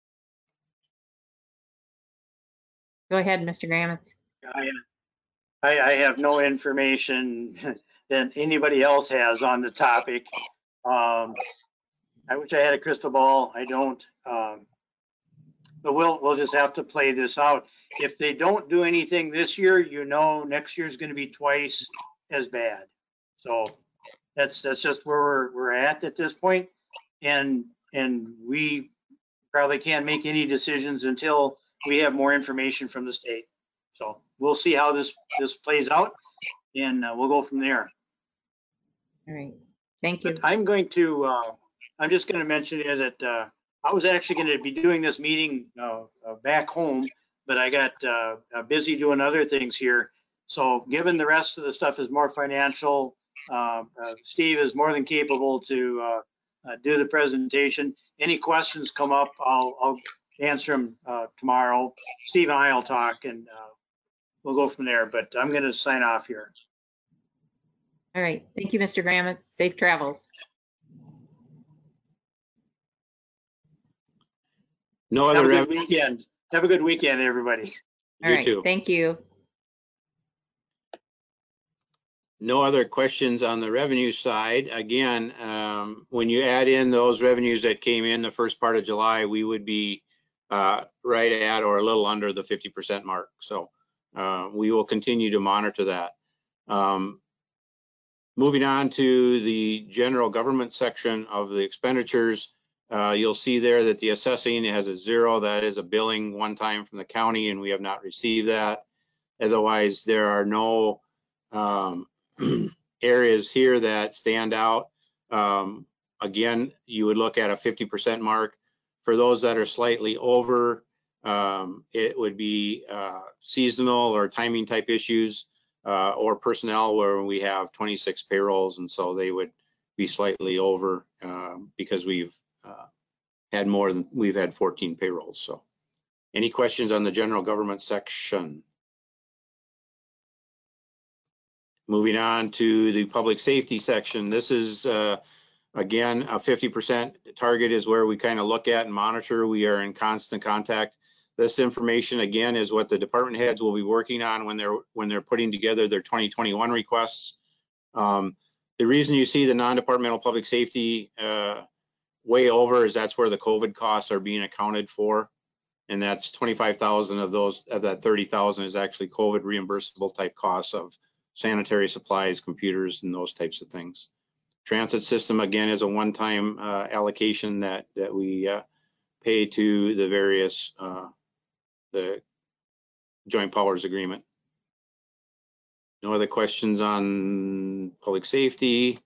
Go ahead, Mr. Grammett. I have no information that anybody else has on the topic. I wish I had a crystal ball. I don't. But we'll just have to play this out. If they don't do anything this year, you know, next year is going to be twice as bad. So that's just where we're at this point. And we probably can't make any decisions until we have more information from the state. So we'll see how this plays out, and we'll go from there. All right, thank you. But I'm just going to mention here that I was actually going to be doing this meeting back home, but I got busy doing other things here. So given the rest of the stuff is more financial, Steve is more than capable to do the presentation. Any questions come up, I'll answer them tomorrow. Steve and I will talk, and we'll go from there. But I'm going to sign off here. All right, thank you, Mr. Grammett. Safe travels. No Have other a good weekend. Have a good weekend, everybody. All right, thank you. No other questions on the revenue side. Again, when you add in those revenues that came in the first part of July, we would be right at or a little under the 50% mark. So we will continue to monitor that. Moving on to the general government section of the expenditures, you'll see there that the assessing has a 0. That is a billing one time from the county, and we have not received that. Otherwise, there are no areas here that stand out. Again, you would look at a 50% mark. For those that are slightly over, it would be seasonal or timing type issues or personnel where we have 26 payrolls, and so they would be slightly over because we've had 14 payrolls. So any questions on the general government section? Moving on to the public safety section. This is, again, a 50% target is where we kind of look at and monitor. We are in constant contact. This information, again, is what the department heads will be working on when they're putting together their 2021 requests. The reason you see the non-departmental public safety way over is that's where the COVID costs are being accounted for. And that's 25,000 of those, of that 30,000 is actually COVID reimbursable type costs of sanitary supplies, computers, and those types of things. Transit system, again, is a one-time allocation that we pay to the various, the joint powers agreement. No other questions on public safety,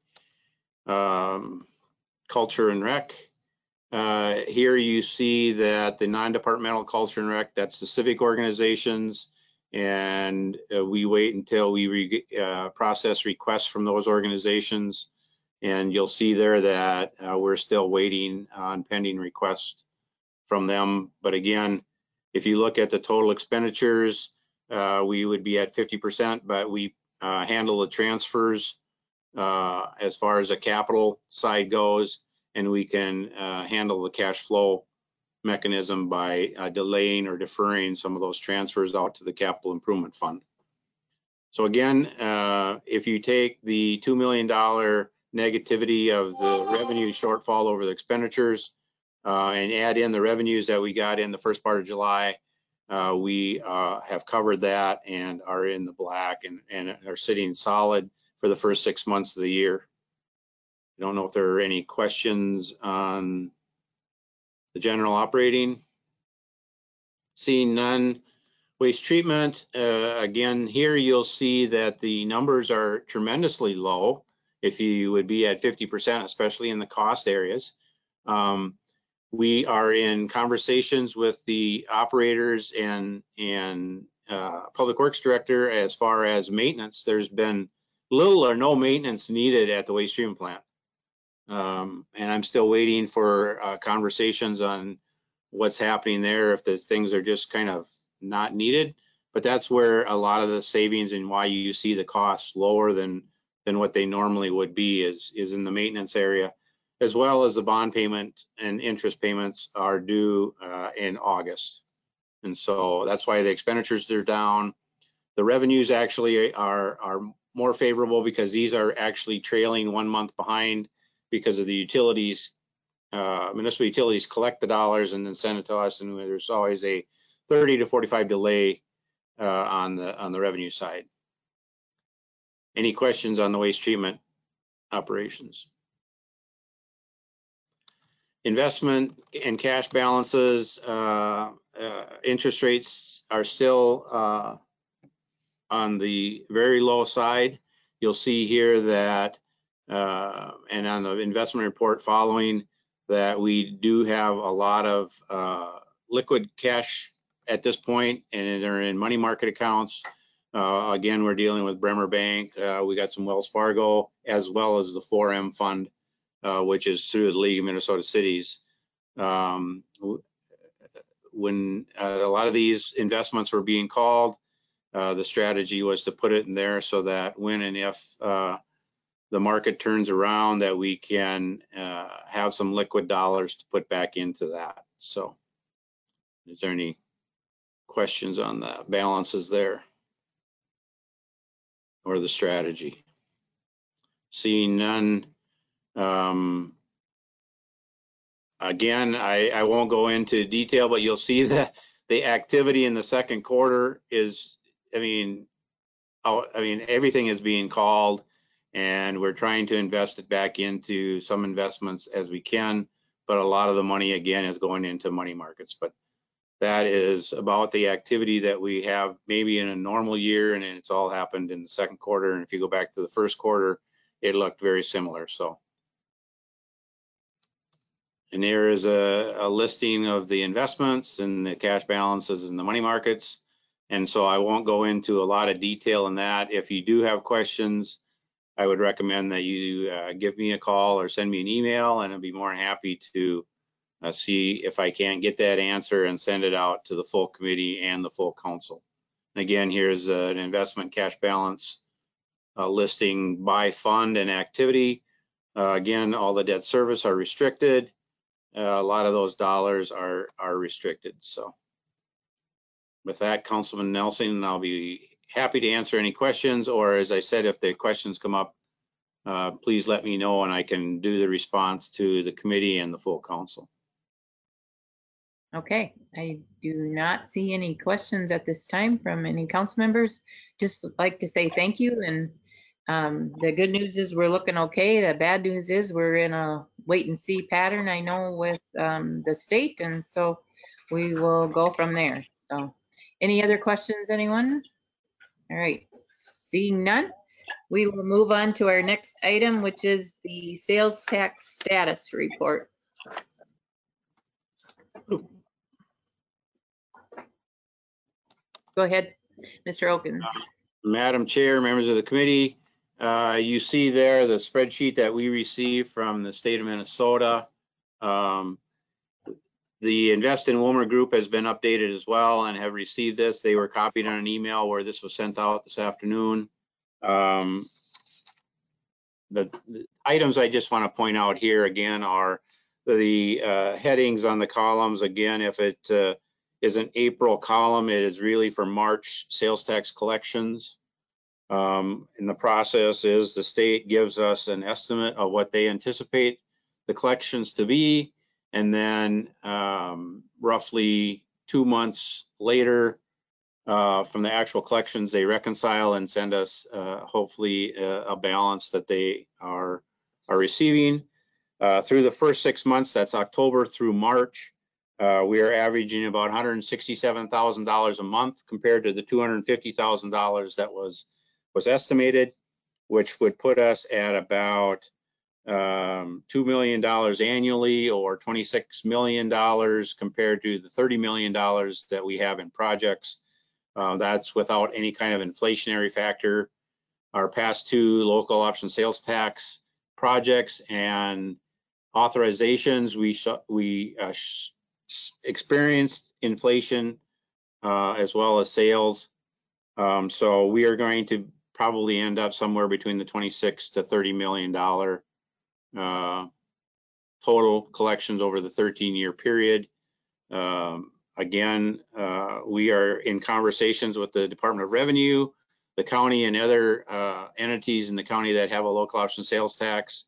culture and rec. Here you see that the non-departmental culture and rec, that's the civic organizations, and we wait until we process requests from those organizations, and you'll see there that we're still waiting on pending requests from them. But again, if you look at the total expenditures, we would be at 50%, but we handle the transfers as far as the capital side goes, and we can handle the cash flow mechanism by delaying or deferring some of those transfers out to the capital improvement fund. So again, if you take the $2 million negativity of the revenue shortfall over the expenditures and add in the revenues that we got in the first part of July, we have covered that and are in the black and are sitting solid for the first 6 months of the year. I don't know if there are any questions on the general operating. Seeing none. Waste treatment, again, here you'll see that the numbers are tremendously low if you would be at 50%, especially in the cost areas. We are in conversations with the operators and public works director as far as maintenance. There's been little or no maintenance needed at the waste treatment plant. And I'm still waiting for conversations on what's happening there, if the things are just kind of not needed. But that's where a lot of the savings and why you see the costs lower than what they normally would be is in the maintenance area, as well as the bond payment and interest payments are due in August. And so that's why the expenditures are down. The revenues actually are more favorable because these are actually trailing 1 month behind because of the utilities. Municipal utilities collect the dollars and then send it to us, and there's always a 30 to 45 delay on the revenue side. Any questions on the waste treatment operations? Investment and cash balances, interest rates are still on the very low side. You'll see here that, and on the investment report following, that we do have a lot of liquid cash at this point, and they're in money market accounts. Again, we're dealing with Bremer Bank. We got some Wells Fargo, as well as the 4M fund, which is through the League of Minnesota Cities. When a lot of these investments were being called, the strategy was to put it in there so that when and if the market turns around, that we can have some liquid dollars to put back into that. So is there any questions on the balances there or the strategy? Seeing none. Again, I won't go into detail, but you'll see that the activity in the second quarter is, I mean, everything is being called, and we're trying to invest it back into some investments as we can, but a lot of the money, again, is going into money markets. But that is about the activity that we have maybe in a normal year, and it's all happened in the second quarter. And if you go back to the first quarter, it looked very similar. So, and there is a listing of the investments and the cash balances in the money markets. And so I won't go into a lot of detail in that. If you do have questions, I would recommend that you give me a call or send me an email, and I'd be more than happy to see if I can get that answer and send it out to the full committee and the full council. And again, here's an investment cash balance listing by fund and activity. Again, all the debt service are restricted. A lot of those dollars are restricted. So with that, Councilman Nelson, I'll be happy to answer any questions, or as I said, if the questions come up, please let me know and I can do the response to the committee and the full council. Okay, I do not see any questions at this time from any council members. Just like to say thank you, and the good news is we're looking okay. The bad news is we're in a wait and see pattern, I know, with the state, and so we will go from there. So, any other questions, anyone? All right, seeing none, we will move on to our next item, which is the sales tax status report. Go ahead, Mr. Okins. Madam Chair, members of the committee, you see there the spreadsheet that we received from the state of Minnesota. The Invest in Wilmer group has been updated as well and have received this. They were copied on an email where this was sent out this afternoon. The items I just want to point out here again are the headings on the columns. Again, if it is an April column, it is really for March sales tax collections. And the process is the state gives us an estimate of what they anticipate the collections to be. And then roughly 2 months later, from the actual collections, they reconcile and send us hopefully a balance that they are receiving. Through the first 6 months, that's October through March, we are averaging about $167,000 a month compared to the $250,000 that was estimated, which would put us at about $2 million annually, or $26 million compared to the $30 million that we have in projects. That's without any kind of inflationary factor. Our past 2 local option sales tax projects and authorizations, we experienced inflation as well as sales. So we are going to probably end up somewhere between the $26 to $30 million total collections over the 13-year period. Again, we are in conversations with the Department of Revenue, the county, and other entities in the county that have a local option sales tax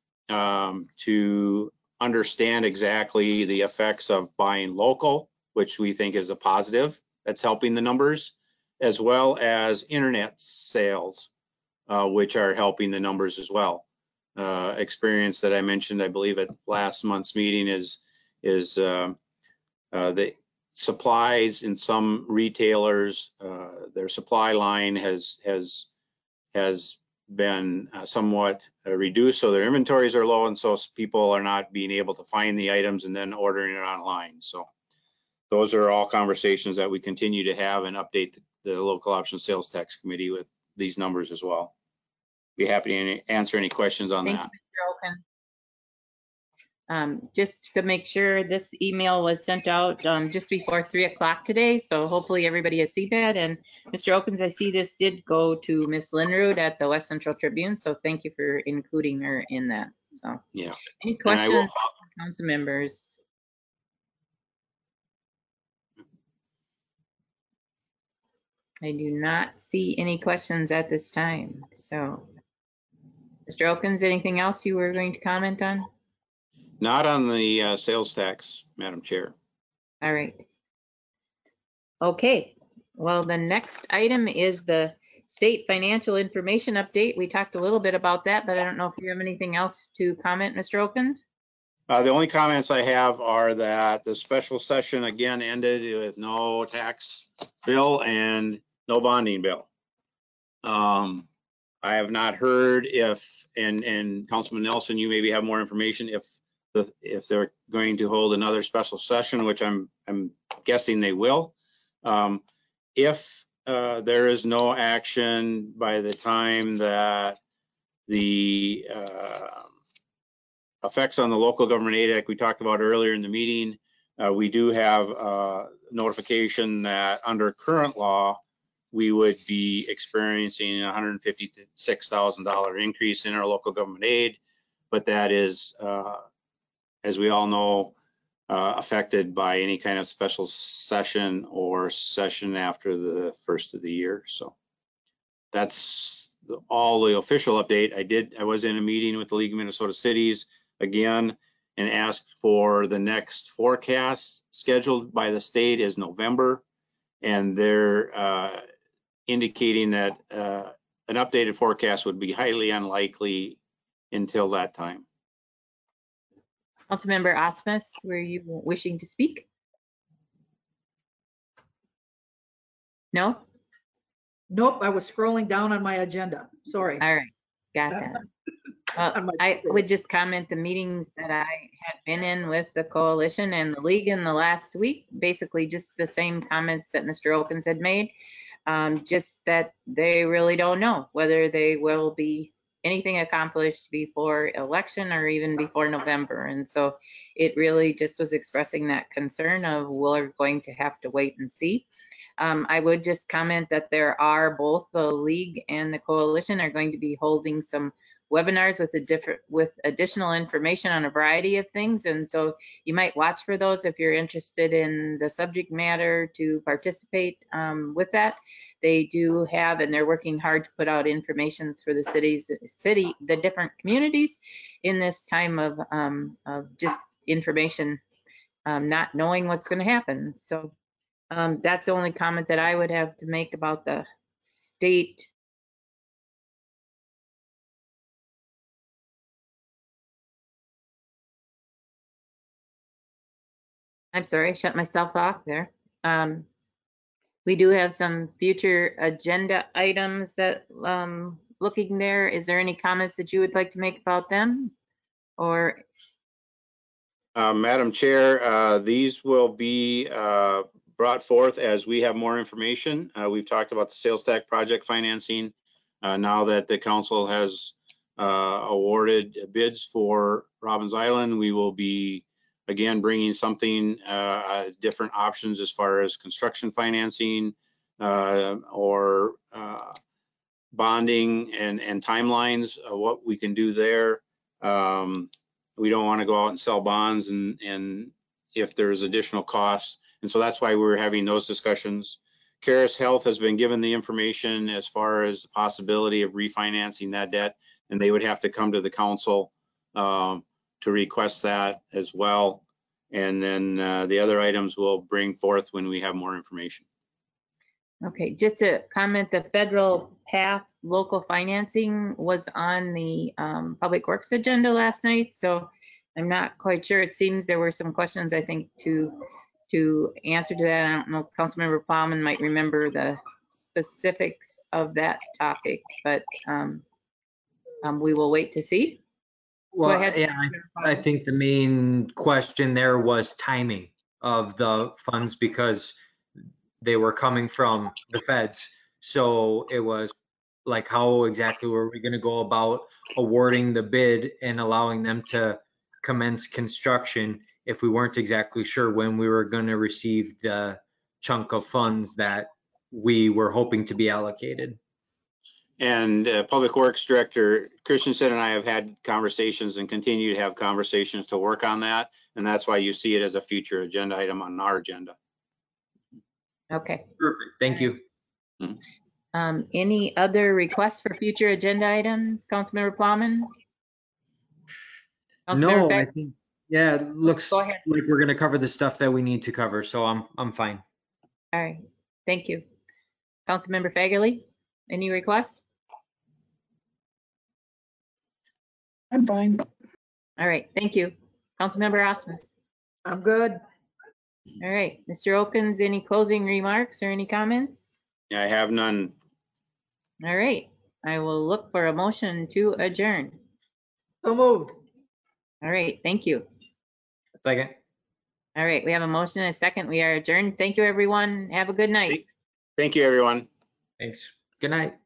to understand exactly the effects of buying local, which we think is a positive that's helping the numbers, as well as internet sales, which are helping the numbers as well. Experience that I mentioned, I believe, at last month's meeting is the supplies in some retailers, their supply line has been somewhat reduced, so their inventories are low, and so people are not being able to find the items and then ordering it online. So those are all conversations that we continue to have and update the local option sales tax committee with these numbers as well. Be happy to answer any questions on that. Thank you, Mr. Oken. Just to make sure, this email was sent out just before 3 o'clock today, so hopefully everybody has seen that. And Mr. Okens, I see this did go to Ms. Linrud at the West Central Tribune, so thank you for including her in that. So, yeah. Any questions, council members? I do not see any questions at this time. So, Mr. Okens, anything else you were going to comment on? Not on the sales tax, Madam Chair. All right. Okay. Well, the next item is the state financial information update. We talked a little bit about that, but I don't know if you have anything else to comment, Mr. Okens? The only comments I have are that the special session again ended with no tax bill and no bonding bill. I have not heard if, and Councilman Nelson, you maybe have more information, if they're going to hold another special session, which I'm guessing they will. If there is no action by the time that the effects on the Local Government Aid Act we talked about earlier in the meeting, we do have notification that under current law, we would be experiencing a $156,000 increase in our local government aid, but that is, as we all know, affected by any kind of special session or session after the first of the year. So that's all the official update. I was in a meeting with the League of Minnesota Cities. Again, and asked for the next forecast scheduled by the state is November. And they're indicating that an updated forecast would be highly unlikely until that time. Councilmember Osmus, were you wishing to speak? No? Nope, I was scrolling down on my agenda. Sorry. All right, got that. Well, On my I computer. would just comment the meetings that I had been in with the coalition and the league in the last week, basically just the same comments that Mr. Okins had made. Just that they really don't know whether they will be anything accomplished before election or even before November. And so it really just was expressing that concern of we're going to have to wait and see. I would just comment that there are both the league and the coalition are going to be holding some webinars with additional information on a variety of things. And so you might watch for those if you're interested in the subject matter to participate with that. They do have, and they're working hard to put out information for the the different communities in this time of just information, not knowing what's going to happen. So that's the only comment that I would have to make about the state. I'm sorry, I shut myself off there. We do have some future agenda items that looking there. Is there any comments that you would like to make about them? Or Madam Chair, these will be brought forth as we have more information. We've talked about the sales tax project financing. Now that the council has awarded bids for Robbins Island, we will be again bringing something, different options as far as construction financing or bonding and timelines of what we can do there. We don't want to go out and sell bonds and if there's additional costs. And so that's why we're having those discussions. Caris Health has been given the information as far as the possibility of refinancing that debt, and they would have to come to the council to request that as well. And then the other items we'll bring forth when we have more information. okay, just to comment, the federal PATH local financing was on the Public Works agenda last night, so I'm not quite sure. It seems there were some questions, I think, to answer to that. I don't know, Councilmember Plowman might remember the specifics of that topic, but we will wait to see. Well, ahead. yeah, I think the main question there was timing of the funds because they were coming from the feds. So it was like, how exactly were we going to go about awarding the bid and allowing them to commence construction if we weren't exactly sure when we were going to receive the chunk of funds that we were hoping to be allocated. And Public Works Director Christensen and I have had conversations and continue to have conversations to work on that. And that's why you see it as a future agenda item on our agenda. Okay. Perfect. Thank you. Any other requests for future agenda items, Councilmember Plowman? No, I think, yeah, it looks Go like ahead. we're going to cover the stuff that we need to cover. So I'm fine. All right, thank you. Councilmember Fagerly, any requests? I'm fine. All right, thank you. Councilmember Osmus. I'm good. All right, Mr. Okins, any closing remarks or any comments? I have none. All right, I will look for a motion to adjourn. So moved. All right, thank you. Second. All right, we have a motion and a second. We are adjourned. Thank you, everyone. Have a good night. Thank you, everyone. Thanks. Good night.